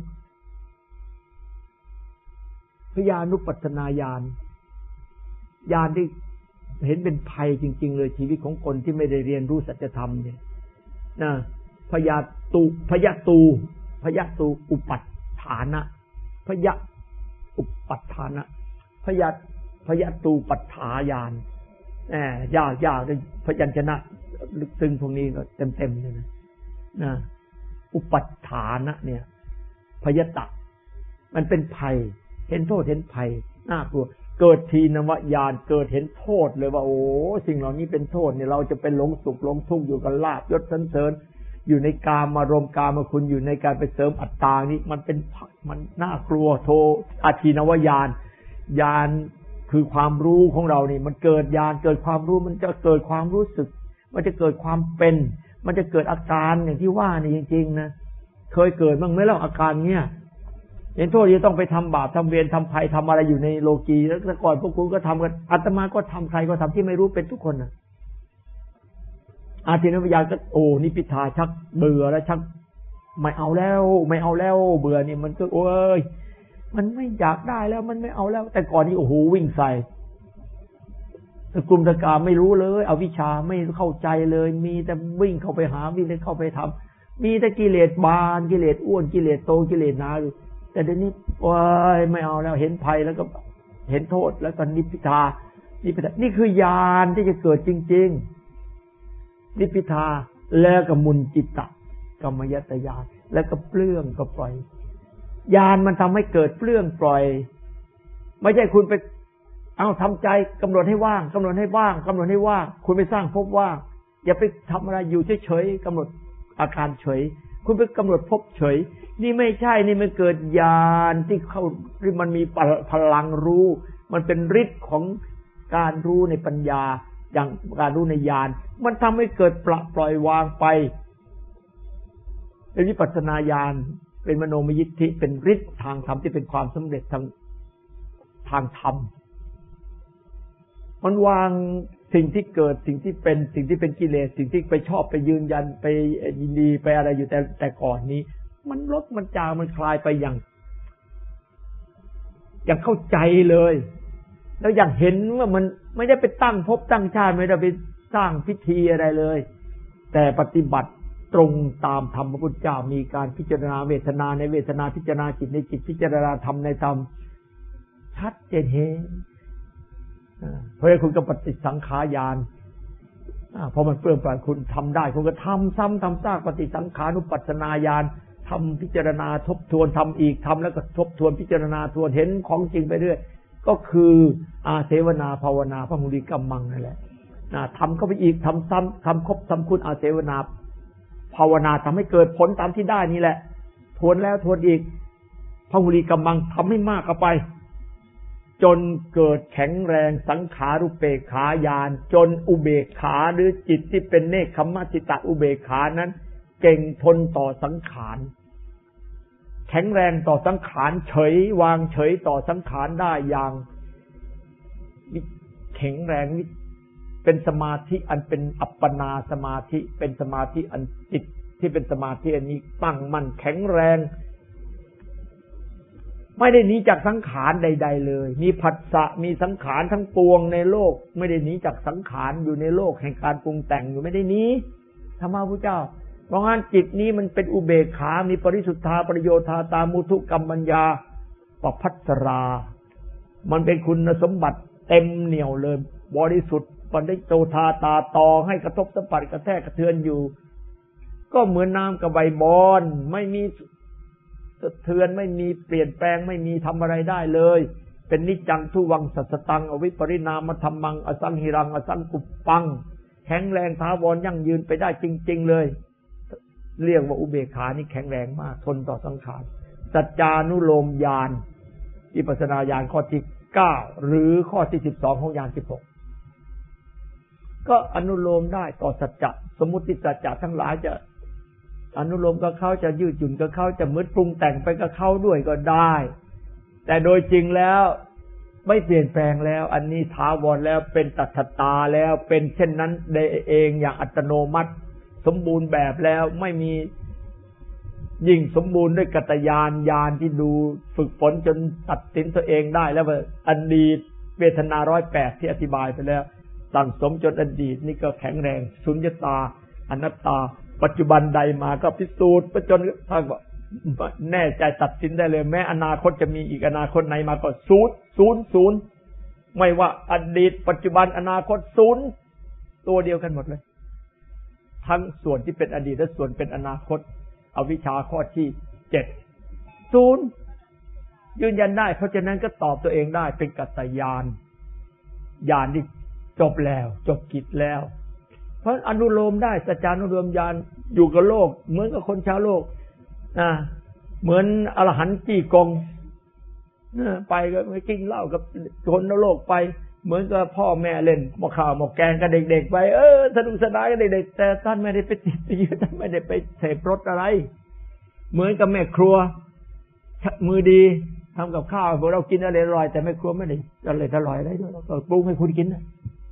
พญานุปัสสนาญาณญาณที่เห็นเป็นภัยจริงๆเลยชีวิตของคนที่ไม่ได้เรียนรู้สัจธรรมเนี่ยนะพญาตูพญาตูพญาตูอุปัฏฐานะพญาอุปัฏฐานะพญาพญาตูปัฏฐายานแหมยากยากเลยพยัญชนะลึกซึ้งพวกนี้ก็เต็มๆเลยนะนะอุปัฏฐานะเนี่ยพยตะมันเป็นภัยเห็นโทษเห็นภัยน่ากลัวเกิดทีนวญาณเกิดเห็นโทษเลยว่าโอ้สิ่งเหล่านี้เป็นโทษเนี่ยเราจะเป็นหลงสุขหลงทุกข์อยู่กับลาภยศสรรเสริญอยู่ในกามารมณ์กามคุณอยู่ในการไปเสริมอัตตานี่มันเป็นมันน่ากลัวโทอาทีนวญาณญาณคือความรู้ของเรานี่มันเกิดญาณเกิดความรู้มันจะเกิดความรู้สึกมันจะเกิดความเป็นมันจะเกิดอาการอย่างที่ว่านี่จริงๆนะเคยเกิดบ้างไหมเล่าอาการเนี้ยเห็นโทษที่ต้องไปทำบาปทำเวรทำภัยทำอะไรอยู่ในโลกีแล้วแต่ก่อนพวกคุณก็ทำกันอาตมาก็ทำใครก็ทำที่ไม่รู้เป็นทุกคนนะอาทินวิญญาณก็โอ้นิพิทาชักเบื่อแล้วชักไม่เอาแล้วไม่เอาแล้วเบื่อนี่มันก็โอ้ยมันไม่อยากได้แล้วมันไม่เอาแล้วแต่ก่อนนี่โอ้โหวิ่งใส่กลุ่มตะกาไม่รู้เลยเอาวิชาไม่เข้าใจเลยมีแต่วิ่งเข้าไปหาวิ่งเข้าไปทำมีแต่กิเลสบานกิเลสอ้วนกิเลสโตกิเลสหนาอยู่แต่เดี๋ยวนี้ว้ายไม่เอาแล้วเห็นภัยแล้วก็เห็นโทษแล้วก็นิพพิทานิพพิทานี่คือญาณที่จะเกิดจริงๆนิพพิทาแล้วก็มุนจิตตะกรรมยตญาณแล้วก็เปลื้องก็ปล่อยญาณมันทำให้เกิดเปลื้องปล่อยไม่ใช่คุณไปเอาทำใจกำหนดให้ว่างกำหนดให้ว่างกำหนดให้ว่างคุณไปสร้างภพว่างอย่าไปทำอะไรอยู่เฉยๆกำหนดอาการเฉยคุณไปกำหนดภพเฉยนี่ไม่ใช่นี่มันเกิดญาณที่เข้าที่มันมีพลังรู้มันเป็นฤทธิ์ของการรู้ในปัญญาอย่างการรู้ในญาณมันทำให้เกิดปล่อยปล่อยวางไปเป็นวิปัสสนาญาณเป็นมโนมยิทธิเป็นฤทธิ์ทางธรรมที่เป็นความสำเร็จทางทางธรรมมันวางสิ่งที่เกิดสิ่งที่เป็นสิ่งที่เป็นกิเลสสิ่งที่ไปชอบไปยืนยันไปยินดีไปอะไรอยู่แต่แต่ก่อนนี้มันลดมันจางมันคลายไปอย่างอย่างเข้าใจเลยแล้วอย่างเห็นว่ามันไม่ได้ไปตั้งภพตั้งชาติไม่ได้ไปสร้างพิธีอะไรเลยแต่ปฏิบัติตรงตามธรรมพระพุทธเจ้ามีการพิจารณาเวทนาในเวทนาพิจารณาจิตในจิตพิจารณาธรรมในธรรมชัดเจนเห็นเพราะฉะนั้นคุณก็ปฏิสังขารญาณพอมันเปลื้องปล่อยคุณทำได้คุณก็ทำซ้ำทำซากปฏิสังขานุปัสสนาญาณทำพิจารณาทบทวนทำอีกทำแล้วก็ทบทวนพิจารณาทวนเห็นของจริงไปเรื่อยก็คืออาเสวนาภาวนาพหุลิกัมมังนั่นแหละทำเข้าไปอีกทำซ้ำทำครบทำคุณอาเสวนาภาวนาทำให้เกิดผลตามที่ได้นี่แหละทวนแล้วทวนอีกพหุลิกัมมังทำให้มากเข้าไปจนเกิดแข็งแรงสังขารุเปกขาญาณจนอุเบกขาหรือจิตที่เป็นเนคขมัสสิตะอุเบกขานั้นเก่งทนต่อสังขารแข็งแรงต่อสังขารเฉยวางเฉยต่อสังขารได้อย่างแข็งแรงเเป็นสมาธิอันเป็นอัปปนาสมาธิเป็นสมาธิอันจิตที่เป็นสมาธิอันนี้ตั้งมั่นแข็งแรงไม่ได้หนีจากสังขารใดๆเลยมีผัสสะมีสังขารทั้งปวงในโลกไม่ได้หนีจากสังขารอยู่ในโลกแห่งการปรุงแต่งอยู่ไม่ได้หนีธรรมะพุทธเจ้าเพราะงั้นจิตนี้มันเป็นอุเบกขามีปริสุทธาประโยชาตามุทุกรรมัญญาปภัสสรามันเป็นคุณสมบัติเต็มเหนี่ยวเลยบริสุทธิ์ปณิโตธาตาตอให้กระทบสัมผัสกระแทกกระเทือนอยู่ก็เหมือนน้ำกับใบบอนไม่มีสะเทือนไม่มีเปลี่ยนแปลงไม่มีทำอะไรได้เลยเป็นนิจจังทุวังสัสตังอวิปริณามธรรมังอสังหิรังอสังกุปปังแข็งแรงถาวรยั่งยืนไปได้จริงๆเลยเรียกว่าอุเบกขานี่แข็งแรงมากทนต่อสังขารสัจจานุโลมญาณวิปัสสนาญาณข้อที่เก้าหรือข้อที่สิบสองของญาณสิบหกก็อนุโลมได้ต่อสัจจะสมมุติสัจจะทั้งหลายจะอนุโลมกับเขาจะยืดหยุ่นกับเขาจะเหมือนปรุงแต่งไปกับเขาด้วยก็ได้แต่โดยจริงแล้วไม่เปลี่ยนแปลงแล้วอันนี้ถาวรแล้วเป็นตัทตาแล้วเป็นเช่นนั้นได้เองอย่างอัตโนมัติสมบูรณ์แบบแล้วไม่มียิ่งสมบูรณ์ด้วยกัตญาณญาณที่ดูฝึกฝนจนตัดสินตัวเองได้แล้วว่าอดีตเวทนาร้อยแปดที่อธิบายไปแล้วสั่งสมจนอดีตนี่ก็แข็งแรงสุญญตาอนัตตาปัจจุบันใดมาก็พิสูจน์ไปจนถ้าแน่ใจตัดสินได้เลยแม้อนาคตจะมีอีกอนาคตไหนมาก็ศูนย์ศูนย์ศูนย์ไม่ว่าอดีตปัจจุบันอนาคตศูนย์ตัวเดียวกันหมดเลยทั้งส่วนที่เป็นอดีตและส่วนเป็นอนาคตอวิชชาข้อที่เจ็ดศูนย์ยืนยันได้เพราะฉะนั้นก็ตอบตัวเองได้เป็นกัตตญาณญาณที่จบแล้วจบกิจแล้วเพราะอนุโลมได้สัจจานุโลมญาณอยู่กับโลกเหมือนกับคนชาวโลกนะเหมือนอรหันต์จี้กงนะไปก็ไปกินเหล้ากับคนในโลกไปเหมือนกับพ่อแม่เล่นหม้อข้าวหม้อแกงกับเด็กๆไปเออสนุกสนานกับเด็กๆแต่ท่านไม่ได้ไปติดไปยึดท่านไม่ได้ไปเสพรสอะไรเหมือนกับแม่ครัวมือดีทำกับข้าวพวกเรากินอะไรอร่อยแต่แม่ครัวไม่ได้อร่อยอร่อยอะไรด้วยเราปรุงให้คุณกินนะ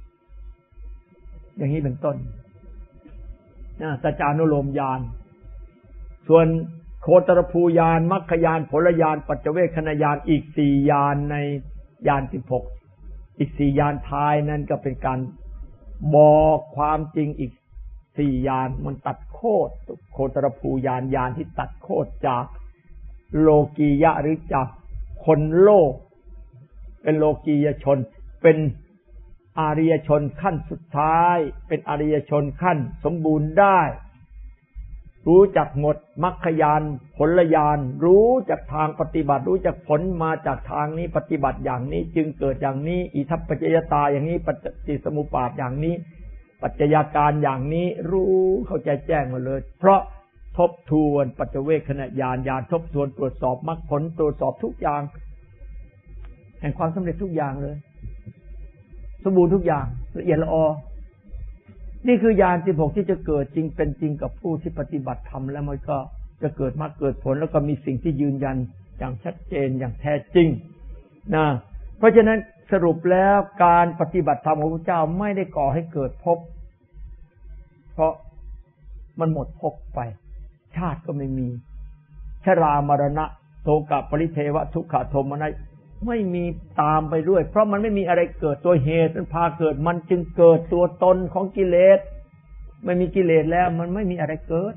อย่างนี้เป็นต้นนะสัจจานุโลมญาณส่วนโคตรภูญาณมรรคญาณผลญาณปัจเจเวคขณญาณอีกสี่ญาณในญาณสิบหกอีกสี่ญาณท้ายนั้นก็เป็นการบอกความจริงอีกสี่ญาณมันตัดโคตรโคตรภูญาณญาณที่ตัดโคตรจากโลกียะหรือจากคนโลกเป็นโลกียชนเป็นอริยชนขั้นสุดท้ายเป็นอริยชนขั้นสมบูรณ์ได้รู้จักหมดมรรคญาณผลญาณรู้จักทางปฏิบัติรู้จักผลมาจากทางนี้ปฏิบัติอย่างนี้จึงเกิดอย่างนี้อิทัปปัจจยตาอย่างนี้ปัจจิสมุปบาทอย่างนี้ปัจจัยการอย่างนี้รู้เข้าใจแจ้งหมดเลยเพราะทบทวนปัจเจเวคขณญาณญาณทบทวนตรวจสอบมรรคผลตรวจสอบทุกอย่างแห่งความสำเร็จทุกอย่างเลยสมบูรณ์ทุกอย่างละเอียดละออนี่คือญาณสิบหกที่จะเกิดจริงเป็นจริงกับผู้ที่ปฏิบัติธรรมแล้วมันก็จะเกิดมรรคเกิดผลแล้วก็มีสิ่งที่ยืนยันอย่างชัดเจนอย่างแท้จริงนะเพราะฉะนั้นสรุปแล้วการปฏิบัติธรรมของพระเจ้าไม่ได้ก่อให้เกิดภพเพราะมันหมดภพไปชาติก็ไม่มีชรามรณะโศกปริเทวทุกขโทมนัสไม่มีตามไปด้วยเพราะมันไม่มีอะไรเกิดตัวเหตุมันพาเกิดมันจึงเกิดตัวตนของกิเลสไม่มีกิเลสแล้วมันไม่มีอะไรเกิด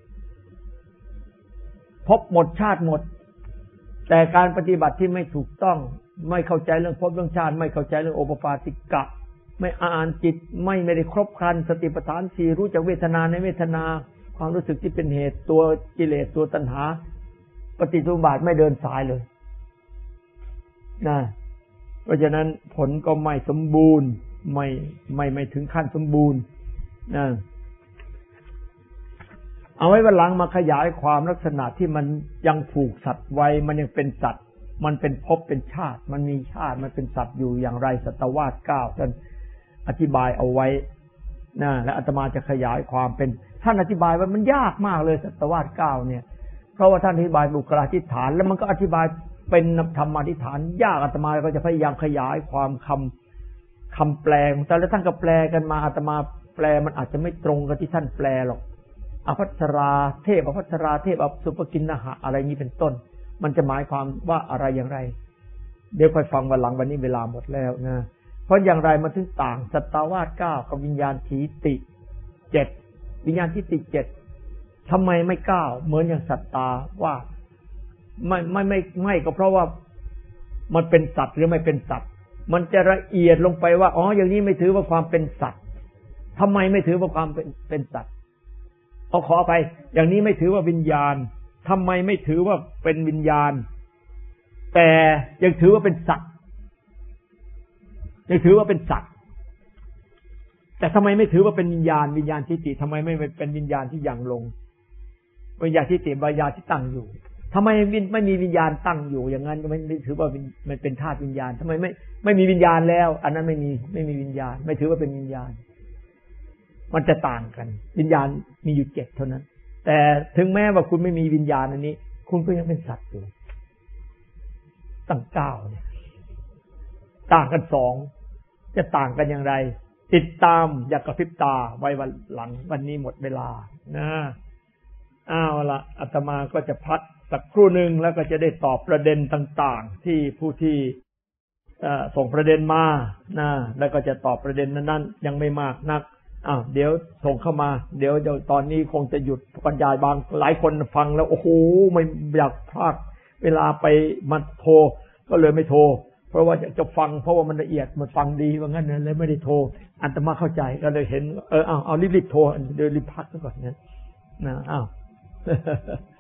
ภพหมดชาติหมดแต่การปฏิบัติที่ไม่ถูกต้องไม่เข้าใจเรื่องภพเรื่องชาติไม่เข้าใจเรื่องโอปปาติกะไม่อ่านจิตไม่ไม่ได้ครบครันสติปัฏฐานสี่รู้จักเวทนาในเวทนาความรู้สึกที่เป็นเหตุตัวกิเลสตัวตัณหาปฏิจจุบันไม่เดินสายเลยนะเพราะฉะนั้นผลก็ไม่สมบูรณ์ไม่ไม่ไม่ถึงขั้นสมบูรณ์นะเอาไว้วันหลังมาขยายความลักษณะที่มันยังผูกสัตว์ไว้มันยังเป็นสัตว์มันเป็นภพเป็นชาติมันมีชาติมันเป็นสัตว์อยู่อย่างไรสัตวาสเก้าท่านอธิบายเอาไว้นะและอาตมาจะขยายความเป็นท่านอธิบายว่ามันยากมากเลยสัตวาสเก้าเนี่ยเพราะว่าท่านอธิบายบุคลาธิฐานแล้วมันก็อธิบายเป็นธรรมาธิฐานยากอาตมาก็จะพยายามขยายความคำคคำแปลแต่ละท่านก็แปลกันมาอาตมาแปลมันอาจจะไม่ตรงกับที่ท่านแปลหรอกอภัสราเทพอภัสราเทพอสุปกินนหะอะไรนี้เป็นต้นมันจะหมายความว่าอะไรอย่างไรเดี๋ยวค่อยฟังวันหลังวันนี้เวลาหมดแล้วนะเพราะอย่างไรมันถึงต่างสัตตาวาสเก้ากับวิญญาณทิฏฐิเจ็ดวิญญาณทิฏฐิเจ็ดทำไมไม่เก้าเหมือนอย่างสัตตาว่าไม่ไม่ไม่ไม่ก็เพราะว่ามันเป็นสัตว์หรือไม่เป็นสัตว์มันจะละเอียดลงไปว่าอ๋ออย่างนี้ไม่ถือว่าความเป็นสัตว์ทำไมไม่ถือว่าความเป็นเป็นสัตว์เอาขอไปอย่างนี้ไม่ถือว่าวิญญาณทำไมไม่ถือว่าเป็นวิญญาณแต่ยังถือว่าเป็นสัตว์ยังถือว่าเป็นสัตว์แต่ทำไมไม่ถือว่าเป็นวิญญาณวิญญาณทิฏฐิทำไมไม่เป็นวิญญาณที่ยังลงวิญญาณทิฏฐิวิญญาณที่ตั้งอยู่ทำไมไม่มีวิญญาณตั้งอยู่อย่างนั้นไม่ไม่ถือว่ามันเป็นธาตุวิญญาณทำไมไม่ไม่มีวิญญาณแล้วอันนั้นไม่มีไม่มีวิญญาณไม่ถือว่าเป็นวิญญาณมันจะต่างกันวิญญาณมีอยู่เจ็ดเท่านั้นแต่ถึงแม้ว่าคุณไม่มีวิญญาณอันนี้คุณก็ยังเป็นสัตว์อยู่ตั้งเก้าเนี่ยต่างกันสองจะต่างกันอย่างไรติดตามอย่ากระพริบตาไว้วันหลังวันนี้หมดเวลานะอ้าวละอาตมาก็จะพักสักครู่หนึ่งแล้วก็จะได้ตอบประเด็นต่างๆที่ผู้ที่ส่งประเด็นมานะแล้วก็จะตอบประเด็นนั้นๆยังไม่มากนักอ้าวเดี๋ยวส่งเข้ามาเดี๋ยวตอนนี้คงจะหยุดบรรยายบางหลายคนฟังแล้วโอ้โหไม่อยากพลาดเวลาไปมาโทรก็เลยไม่โทรเพราะว่าอยากจะฟังเพราะว่ามันละเอียดมันฟังดีว่างั้นเลยไม่ได้โทรอาตมาเข้าใจก็เลยเห็นเออเอาเอารีบๆโทรเดี๋ยวรีบพักซะก่อนนะนะอ้าว